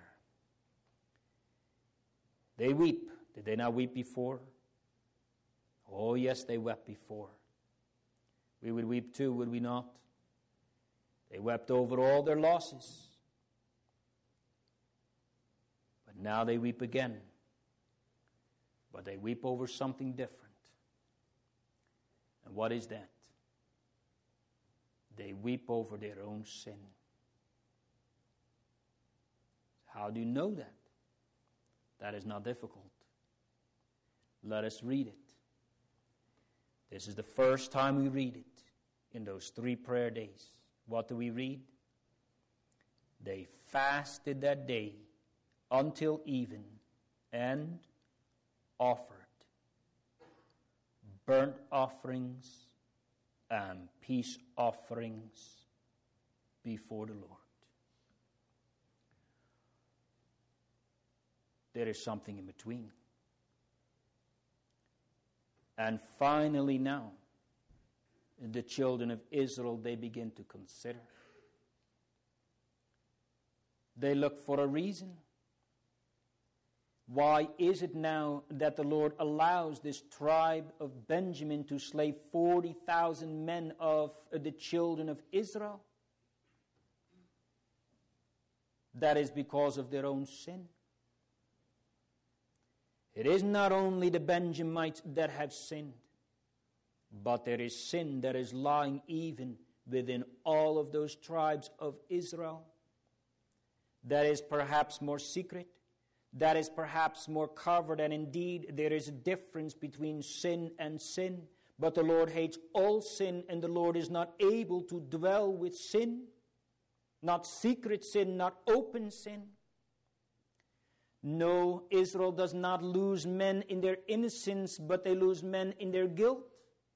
They weep. Did they not weep before? Oh, yes, they wept before. We would weep too, would we not? They wept over all their losses. But now they weep again. But they weep over something different. And what is that? They weep over their own sin. How do you know that? That is not difficult. Let us read it. This is the first time we read it in those 3 prayer days. What do we read? They fasted that day until even, and offered burnt offerings and peace offerings before the Lord. There is something in between. And finally now, the children of Israel, they begin to consider. They look for a reason. Why is it now that the Lord allows this tribe of Benjamin to slay 40,000 men of the children of Israel? That is because of their own sin. It is not only the Benjamites that have sinned, but there is sin that is lying even within all of those tribes of Israel. That is perhaps more secret. That is perhaps more covered, and indeed there is a difference between sin and sin. But the Lord hates all sin, and the Lord is not able to dwell with sin. Not secret sin, not open sin. No, Israel does not lose men in their innocence, but they lose men in their guilt.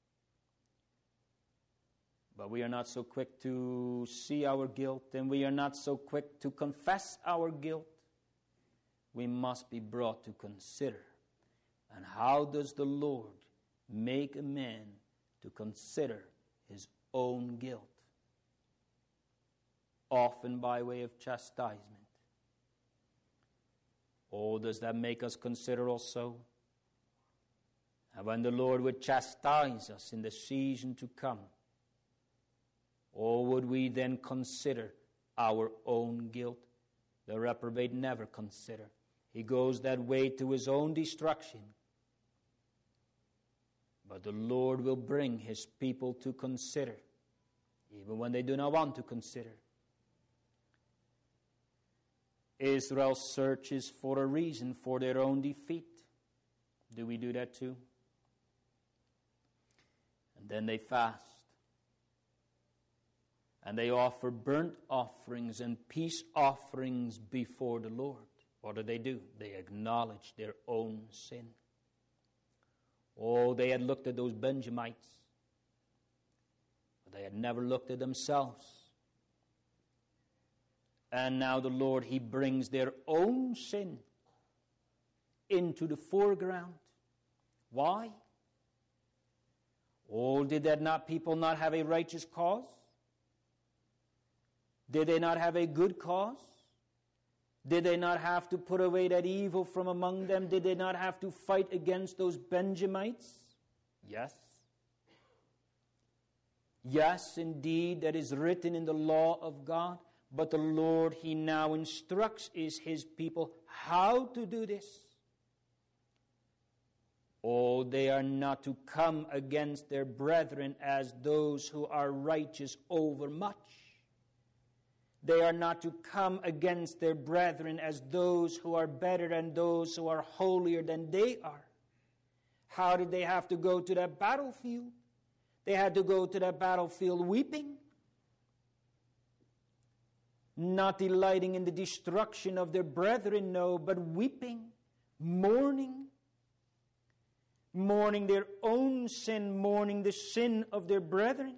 But we are not so quick to see our guilt, and we are not so quick to confess our guilt. We must be brought to consider. And how does the Lord make a man to consider his own guilt? Often by way of chastisement. Oh, does that make us consider also? And when the Lord would chastise us in the season to come, or would we then consider our own guilt? The reprobate never consider. He goes that way to his own destruction. But the Lord will bring his people to consider, even when they do not want to consider. Israel searches for a reason for their own defeat. Do we do that too? And then they fast. And they offer burnt offerings and peace offerings before the Lord. What do? They acknowledge their own sin. Oh, they had looked at those Benjamites, but they had never looked at themselves. And now the Lord, He brings their own sin into the foreground. Why? Oh, did that people not have a righteous cause? Did they not have a good cause? Did they not have to put away that evil from among them? Did they not have to fight against those Benjamites? Yes. Yes, indeed, that is written in the law of God. But the Lord, He now instructs His people how to do this. Oh, they are not to come against their brethren as those who are righteous over much. They are not to come against their brethren as those who are better and those who are holier than they are. How did they have to go to that battlefield? They had to go to that battlefield weeping, not delighting in the destruction of their brethren, no, but weeping, mourning their own sin, mourning the sin of their brethren.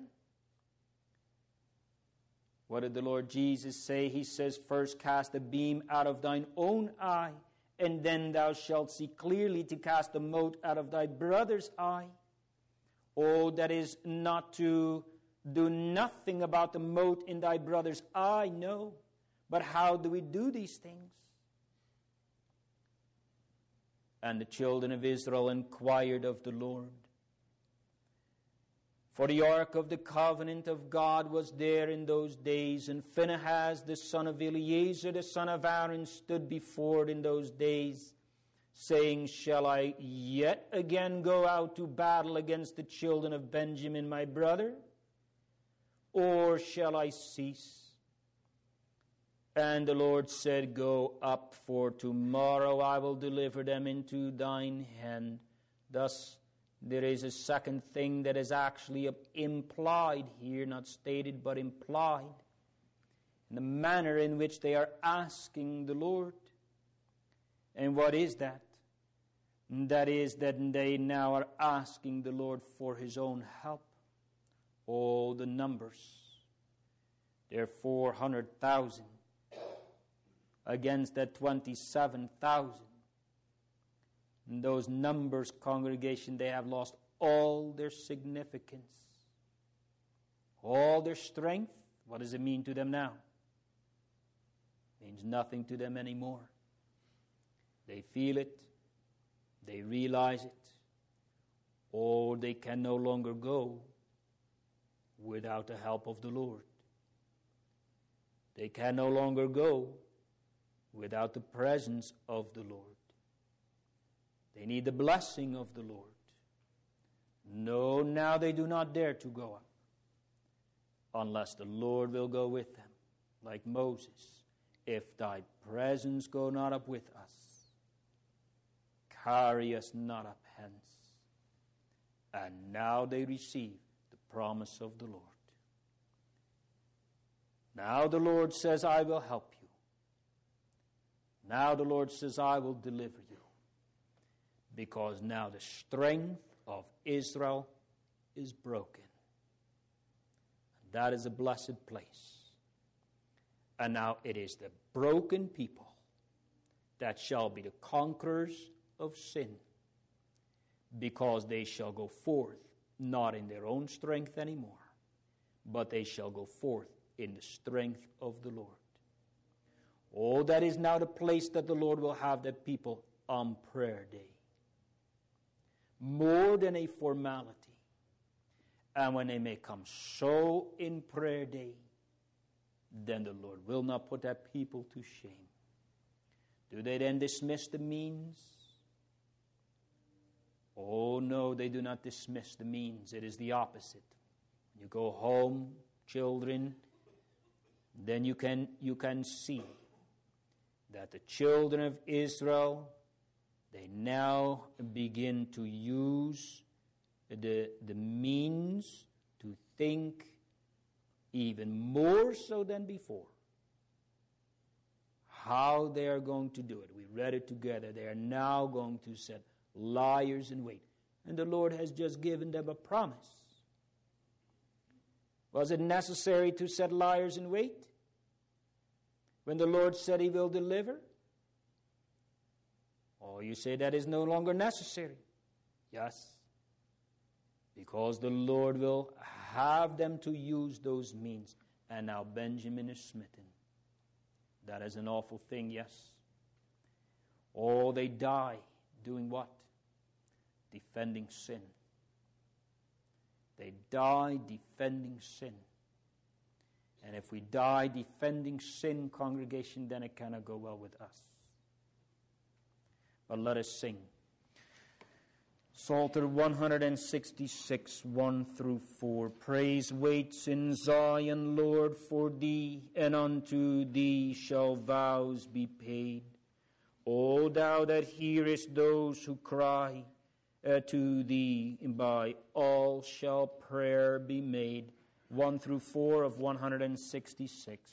What did the Lord Jesus say? He says, first cast a beam out of thine own eye, and then thou shalt see clearly to cast a mote out of thy brother's eye. Oh, that is not to do nothing about the mote in thy brother's eye, no. But how do we do these things? And the children of Israel inquired of the Lord. For the ark of the covenant of God was there in those days, and Phinehas, the son of Eleazar, the son of Aaron, stood before it in those days, saying, shall I yet again go out to battle against the children of Benjamin, my brother? Or shall I cease? And the Lord said, go up, for tomorrow I will deliver them into thine hand. Thus, there is a second thing that is actually implied here, not stated, but implied, in the manner in which they are asking the Lord. And what is that? That is that they now are asking the Lord for His own help. Oh, the numbers. They're 400,000 against that 27,000. And those numbers, congregation, they have lost all their significance. All their strength. What does it mean to them now? It means nothing to them anymore. They feel it. They realize it. Or they can no longer go without the help of the Lord. They can no longer go without the presence of the Lord. They need the blessing of the Lord. No, now they do not dare to go up unless the Lord will go with them, like Moses. If thy presence go not up with us, carry us not up hence. And now they receive the promise of the Lord. Now the Lord says, I will help you. Now the Lord says, I will deliver you. Because now the strength of Israel is broken. And that is a blessed place. And now it is the broken people that shall be the conquerors of sin, because they shall go forth not in their own strength anymore, but they shall go forth in the strength of the Lord. Oh, that is now the place that the Lord will have the people on prayer day. More than a formality. And when they may come so in prayer day, then the Lord will not put that people to shame. Do they then dismiss the means? Oh no, they do not dismiss the means. It is the opposite. You go home, children, then you can see that the children of Israel, they now begin to use the means to think even more so than before how they are going to do it. We read it together. They are now going to set liars in wait. And the Lord has just given them a promise. Was it necessary to set liars in wait when the Lord said He will deliver? Oh, you say that is no longer necessary. Yes, because the Lord will have them to use those means. And now Benjamin is smitten. That is an awful thing, yes. Oh, they die doing what? Defending sin. They die defending sin. And if we die defending sin, congregation, then it cannot go well with us. But let us sing. Psalter 166, 1 through 4. Praise waits in Zion, Lord, for thee, and unto thee shall vows be paid. O thou that hearest those who cry, to thee by all shall prayer be made. 1 through 4 of 166.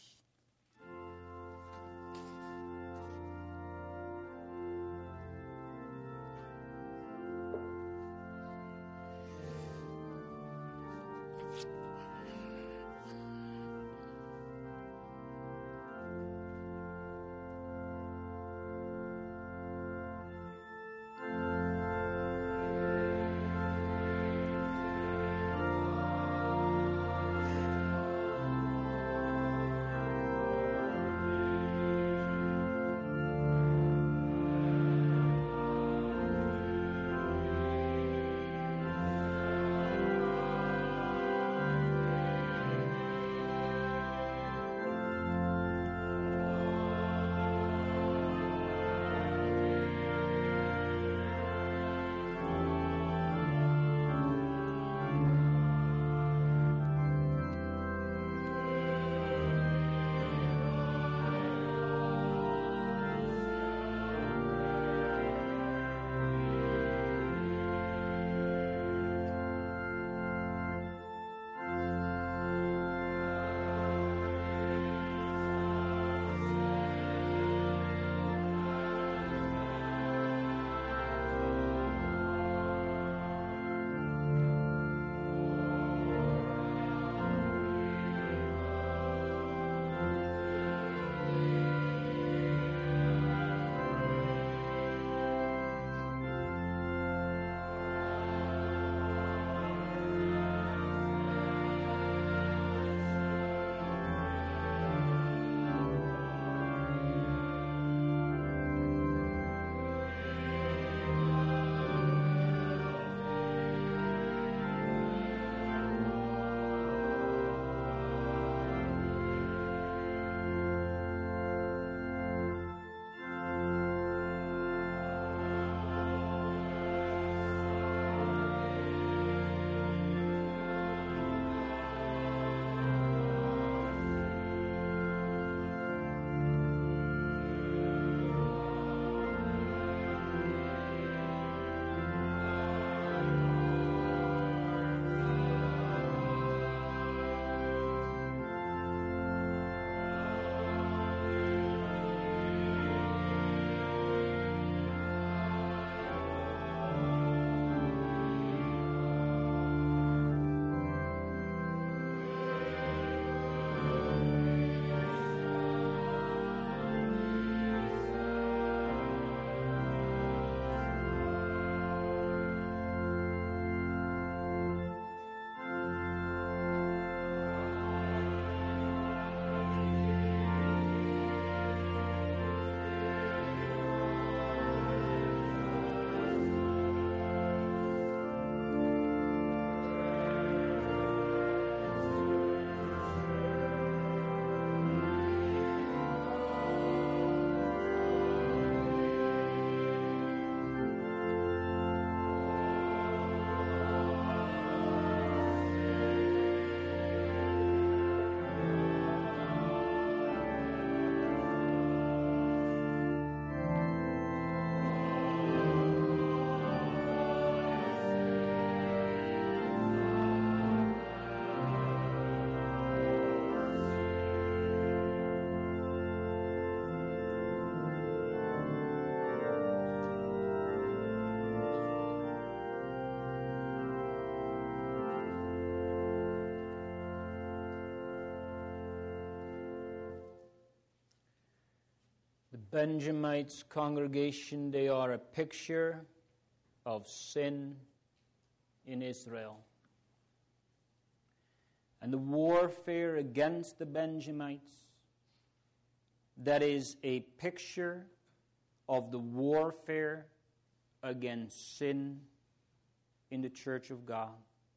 Benjamites' congregation, they are a picture of sin in Israel. And the warfare against the Benjamites, that is a picture of the warfare against sin in the church of God.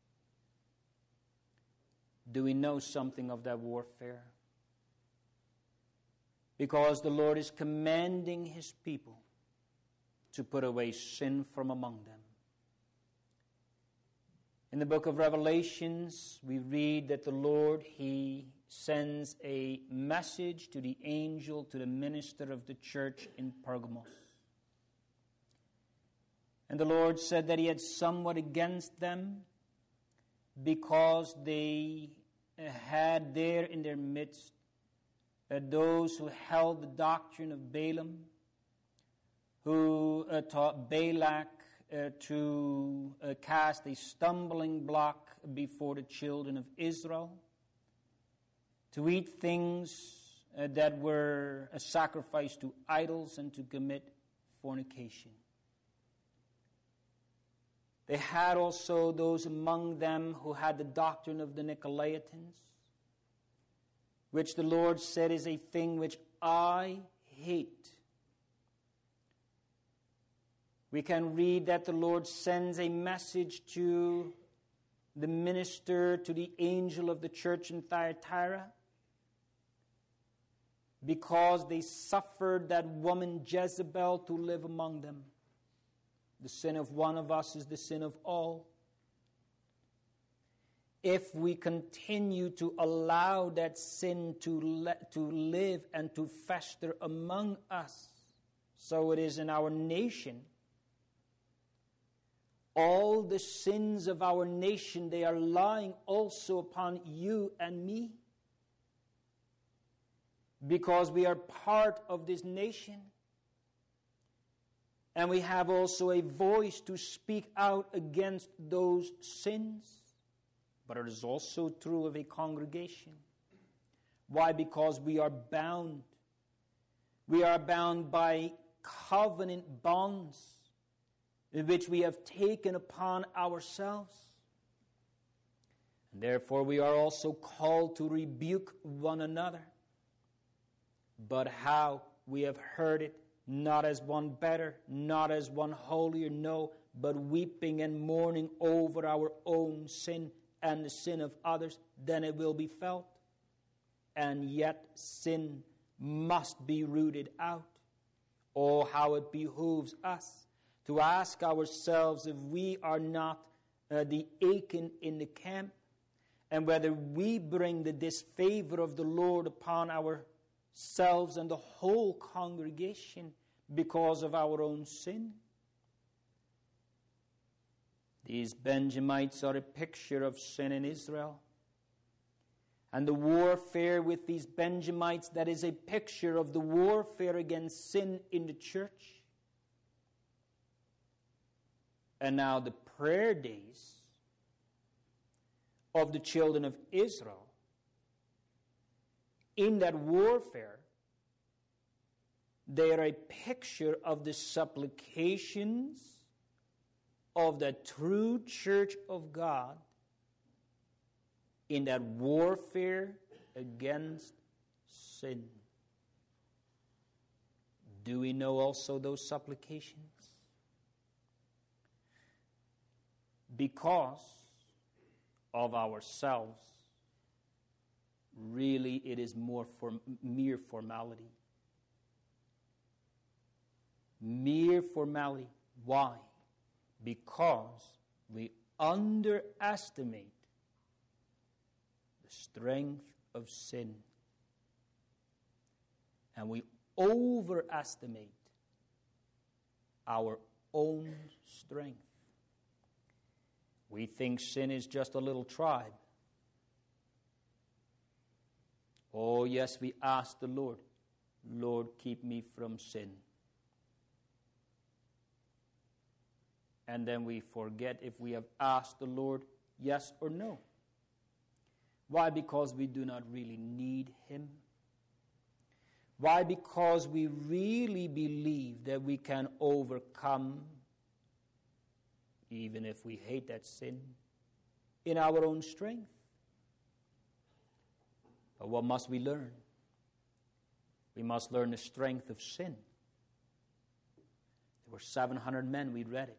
Do we know something of that warfare? Because the Lord is commanding His people to put away sin from among them. In the book of Revelations, we read that the Lord, He sends a message to the angel, to the minister of the church in Pergamos. And the Lord said that He had somewhat against them because they had there in their midst those who held the doctrine of Balaam, who taught Balak to cast a stumbling block before the children of Israel, to eat things that were a sacrifice to idols, and to commit fornication. They had also those among them who had the doctrine of the Nicolaitans, which the Lord said is a thing which I hate. We can read that the Lord sends a message to the minister, to the angel of the church in Thyatira, because they suffered that woman Jezebel to live among them. The sin of one of us is the sin of all. If we continue to allow that sin to live and to fester among us, so it is in our nation. All the sins of our nation, they are lying also upon you and me, because we are part of this nation. And we have also a voice to speak out against those sins. But it is also true of a congregation. Why? Because we are bound. We are bound by covenant bonds in which we have taken upon ourselves. And therefore we are also called to rebuke one another. But how? We have heard it, not as one better, not as one holier, no, but weeping and mourning over our own sin and the sin of others, then it will be felt. And yet sin must be rooted out. Oh, how it behooves us to ask ourselves if we are not the Achan in the camp, and whether we bring the disfavor of the Lord upon ourselves and the whole congregation because of our own sin. These Benjamites are a picture of sin in Israel. And the warfare with these Benjamites, that is a picture of the warfare against sin in the church. And now the prayer days of the children of Israel, in that warfare, they are a picture of the supplications of the true church of God in that warfare against sin. Do we know also those supplications? Because of ourselves, really it is mere formality. Mere formality. Why? Because we underestimate the strength of sin. And we overestimate our own strength. We think sin is just a little tribe. Oh, yes, we ask the Lord, Lord, keep me from sin. And then we forget if we have asked the Lord yes or no. Why? Because we do not really need Him. Why? Because we really believe that we can overcome, even if we hate that sin, in our own strength. But what must we learn? We must learn the strength of sin. There were 700 men, we read it.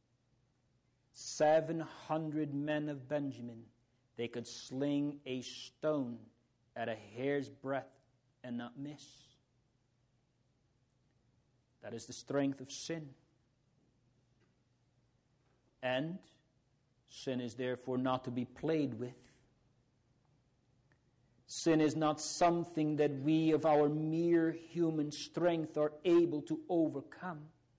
700 men of Benjamin. They could sling a stone at a hair's breadth and not miss. That is the strength of sin. And sin is therefore not to be played with. Sin is not something that we of our mere human strength are able to overcome.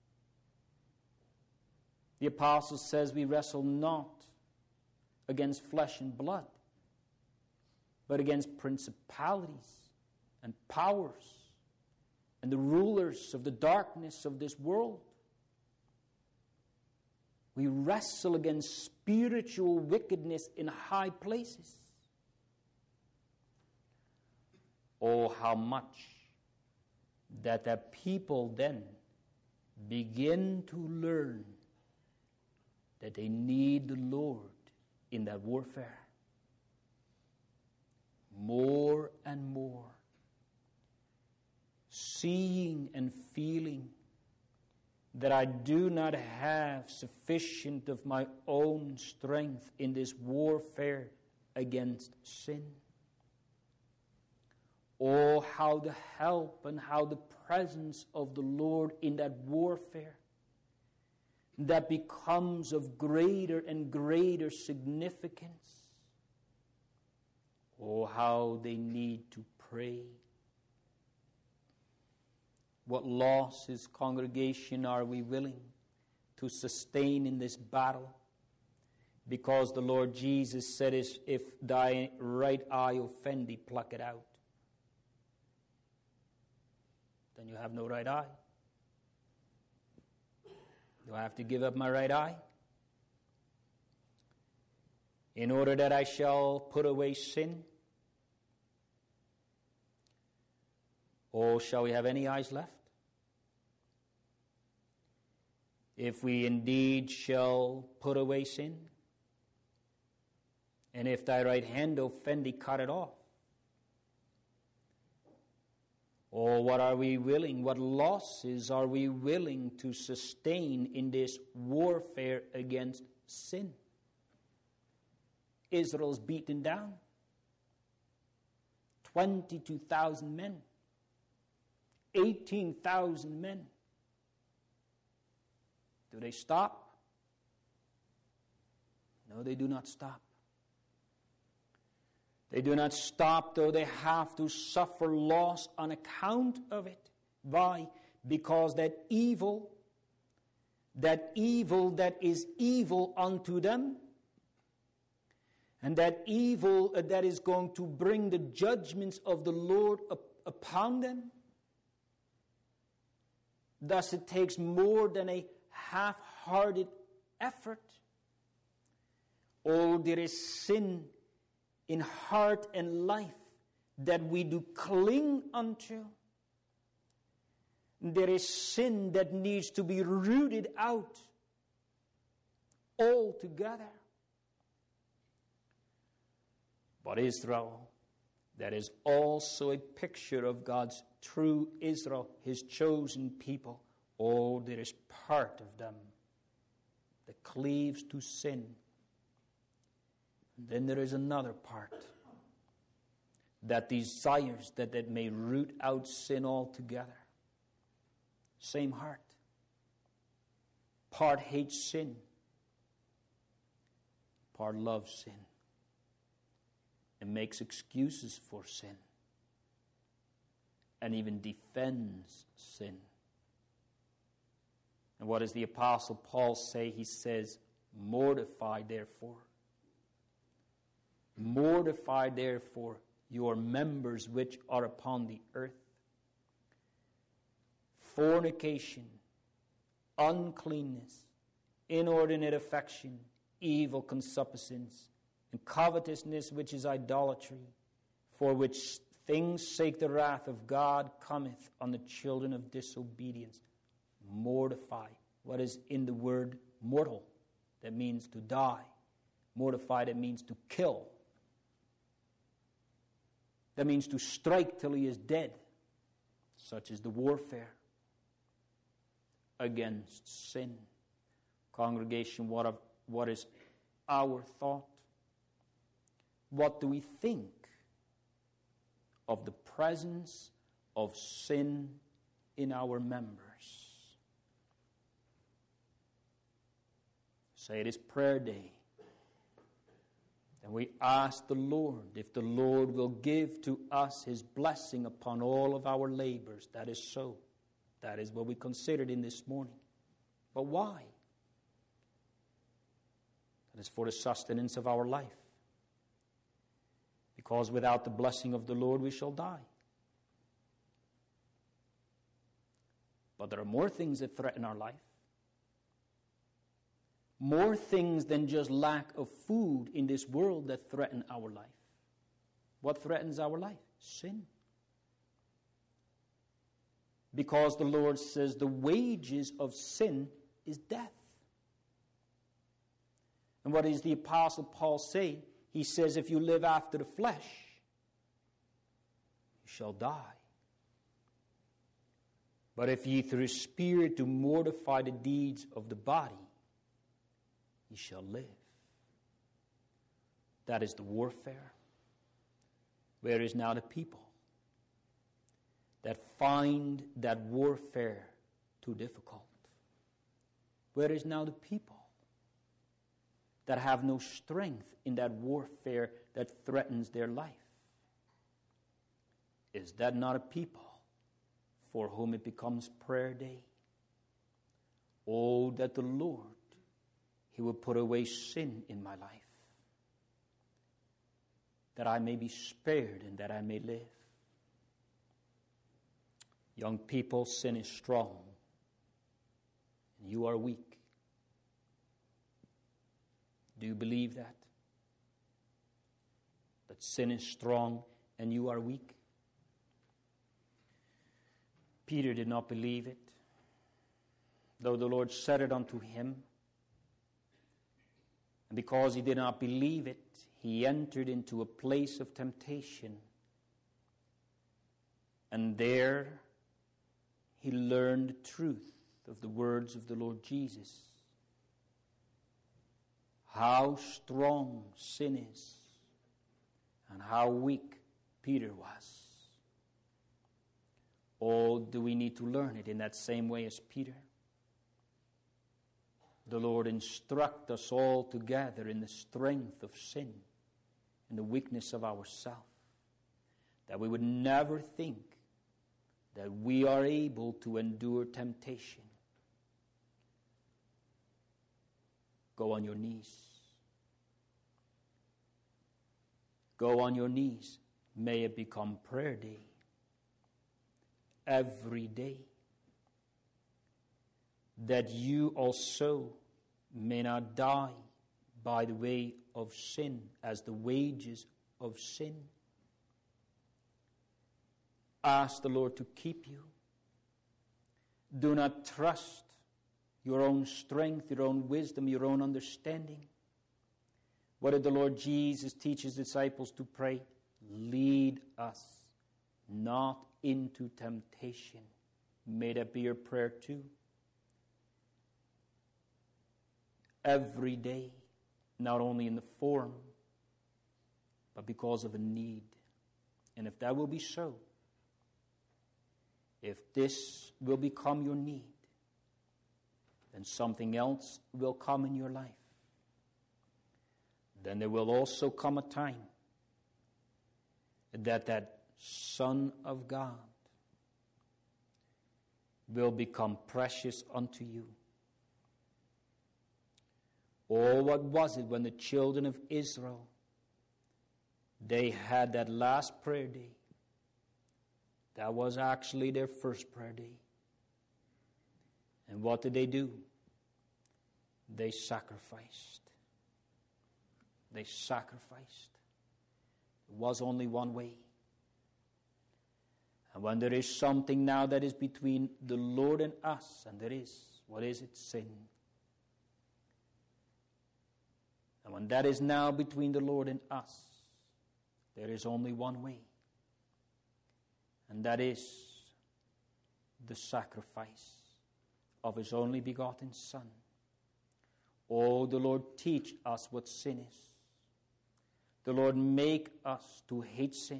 The apostle says we wrestle not against flesh and blood, but against principalities and powers and the rulers of the darkness of this world. We wrestle against spiritual wickedness in high places. Oh, how much that the people then begin to learn that they need the Lord in that warfare. More and more. Seeing and feeling that I do not have sufficient of my own strength in this warfare against sin. Oh, how the help and how the presence of the Lord in that warfare that becomes of greater and greater significance. Oh, how they need to pray. What losses, congregation, are we willing to sustain in this battle? Because the Lord Jesus said, if thy right eye offend thee, pluck it out. Then you have no right eye. Do I have to give up my right eye in order that I shall put away sin? Or shall we have any eyes left? If we indeed shall put away sin, and if thy right hand offend thee, cut it off. Or what are we willing, what losses are we willing to sustain in this warfare against sin? Israel's beaten down. 22,000 men. 18,000 men. Do they stop? No, they do not stop. They do not stop, though they have to suffer loss on account of it. Why? Because that evil that is evil unto them, and that evil that is going to bring the judgments of the Lord upon them, thus it takes more than a half-hearted effort. Oh, there is sin in heart and life that we do cling unto. There is sin that needs to be rooted out altogether. But Israel, that is also a picture of God's true Israel, His chosen people. Oh, there is part of them that cleaves to sin. And then there is another part that desires that it may root out sin altogether. Same heart. Part hates sin. Part loves sin. And makes excuses for sin. And even defends sin. And what does the Apostle Paul say? He says, mortify therefore. Mortify therefore your members which are upon the earth. Fornication, uncleanness, inordinate affection, evil concupiscence, and covetousness, which is idolatry, for which things sake the wrath of God cometh on the children of disobedience. Mortify. What is in the word mortal? That means to die. Mortify, that means to kill. That means to strike till he is dead. Such is the warfare against sin. Congregation, what is our thought? What do we think of the presence of sin in our members? Say it is prayer day. And we ask the Lord if the Lord will give to us his blessing upon all of our labors. That is so. That is what we considered in this morning. But why? That is for the sustenance of our life. Because without the blessing of the Lord we shall die. But there are more things that threaten our life. More things than just lack of food in this world that threaten our life. What threatens our life? Sin. Because the Lord says the wages of sin is death. And what does the Apostle Paul say? He says, if you live after the flesh, you shall die. But if ye through Spirit do mortify the deeds of the body, ye shall live. That is the warfare. Where is now the people that find that warfare too difficult? Where is now the people that have no strength in that warfare that threatens their life? Is that not a people for whom it becomes prayer day? Oh, that the Lord, he will put away sin in my life, that I may be spared and that I may live. Young people, sin is strong, and you are weak. Do you believe that? That sin is strong and you are weak? Peter did not believe it, though the Lord said it unto him. And because he did not believe it, he entered into a place of temptation. And there he learned the truth of the words of the Lord Jesus. How strong sin is and how weak Peter was. Oh, do we need to learn it in that same way as Peter? The Lord instruct us all together in the strength of sin and the weakness of ourself, that we would never think that we are able to endure temptation. Go on your knees. Go on your knees. May it become prayer day. Every day. That you also may not die by the way of sin, as the wages of sin. Ask the Lord to keep you. Do not trust your own strength, your own wisdom, your own understanding. What did the Lord Jesus teach his disciples to pray? Lead us not into temptation. May that be your prayer too. Every day, not only in the form, but because of a need. And if that will be so, if this will become your need, then something else will come in your life. Then there will also come a time that Son of God will become precious unto you. Oh, what was it when the children of Israel, they had that last prayer day? That was actually their first prayer day. And what did they do? They sacrificed. They sacrificed. There was only one way. And when there is something now that is between the Lord and us, and there is, what is it? Sin. And when that is now between the Lord and us, there is only one way. And that is the sacrifice of His only begotten Son. Oh, the Lord teach us what sin is. The Lord make us to hate sin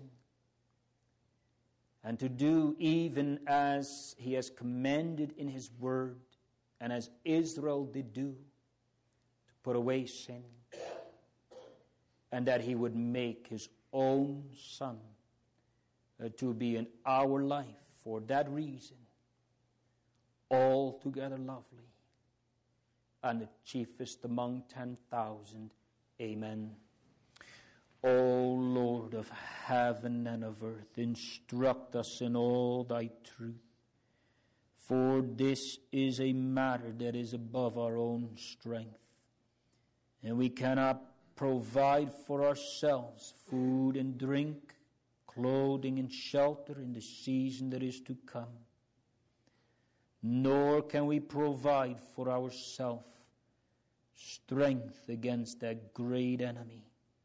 and to do even as He has commanded in His word and as Israel did do, to put away sin, and that He would make His own Son to be in our life for that reason, altogether lovely and the chiefest among 10,000. Amen. O Lord of heaven and of earth, instruct us in all Thy truth, for this is a matter that is above our own strength, and we cannot provide for ourselves food and drink, clothing and shelter in the season that is to come. Nor can we provide for ourselves strength against that great enemy.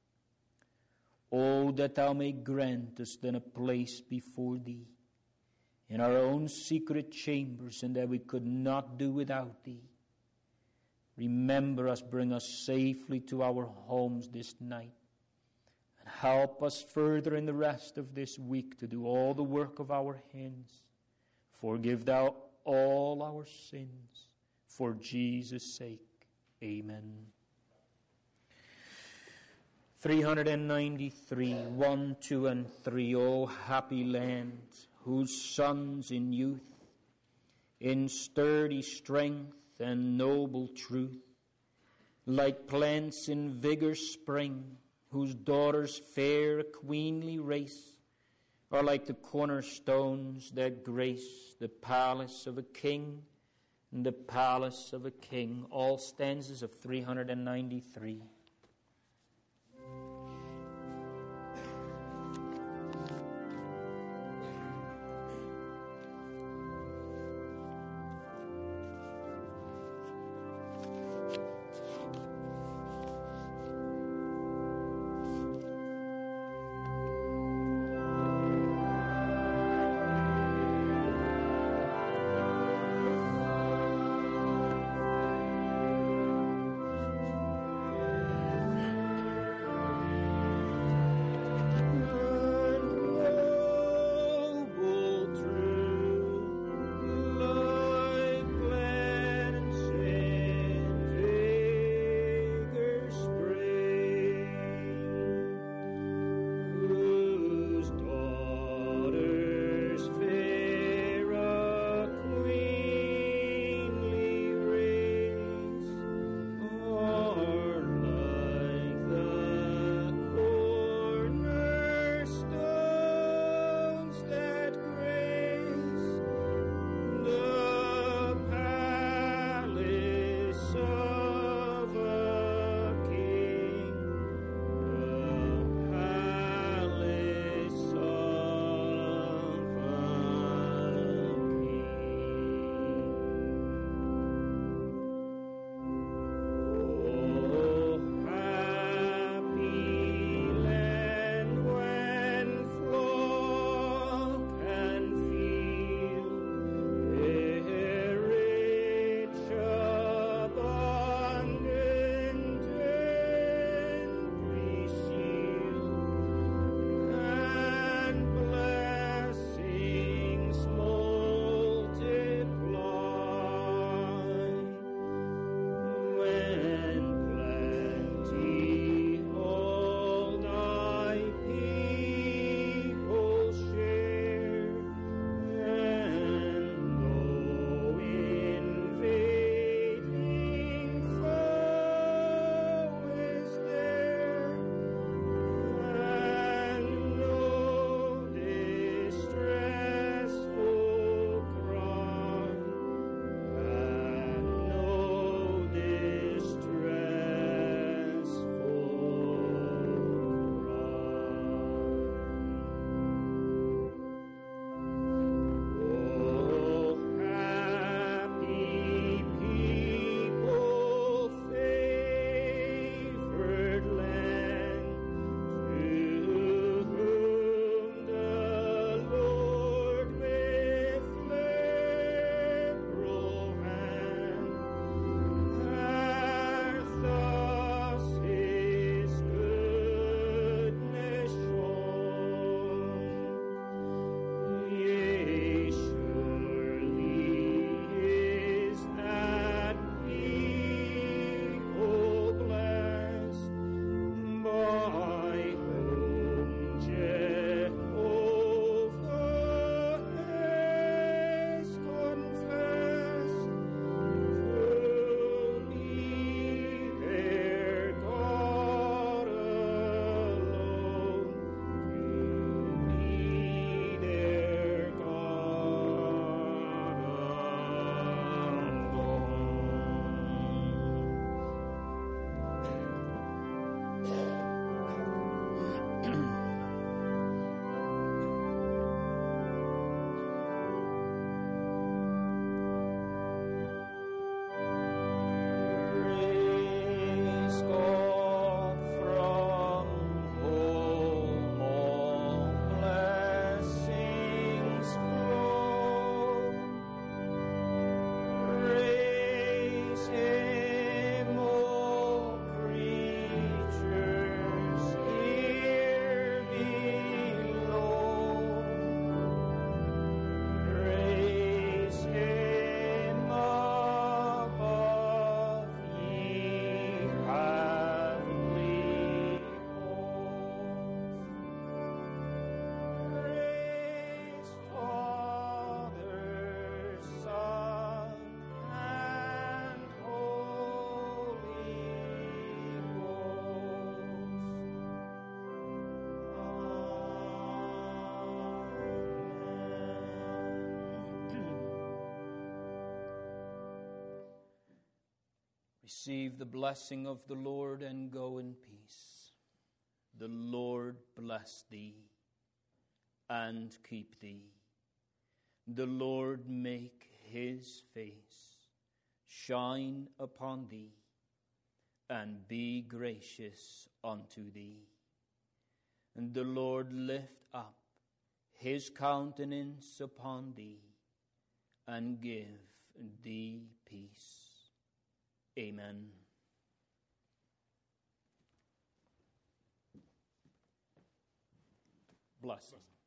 Oh, that Thou may grant us then a place before Thee in our own secret chambers, and that we could not do without Thee. Remember us, bring us safely to our homes this night, and help us further in the rest of this week to do all the work of our hands. Forgive Thou all our sins, for Jesus' sake. Amen. 393, 1, 2, and 3. O happy land, whose sons in youth, in sturdy strength and noble truth, like plants in vigor spring, whose daughters fair queenly race, are like the cornerstones that grace the palace of a king, and the palace of a king. All stanzas of 393. Receive the blessing of the Lord and go in peace. The Lord bless thee and keep thee. The Lord make his face shine upon thee and be gracious unto thee. And the Lord lift up his countenance upon thee and give thee peace. Amen. Blessing.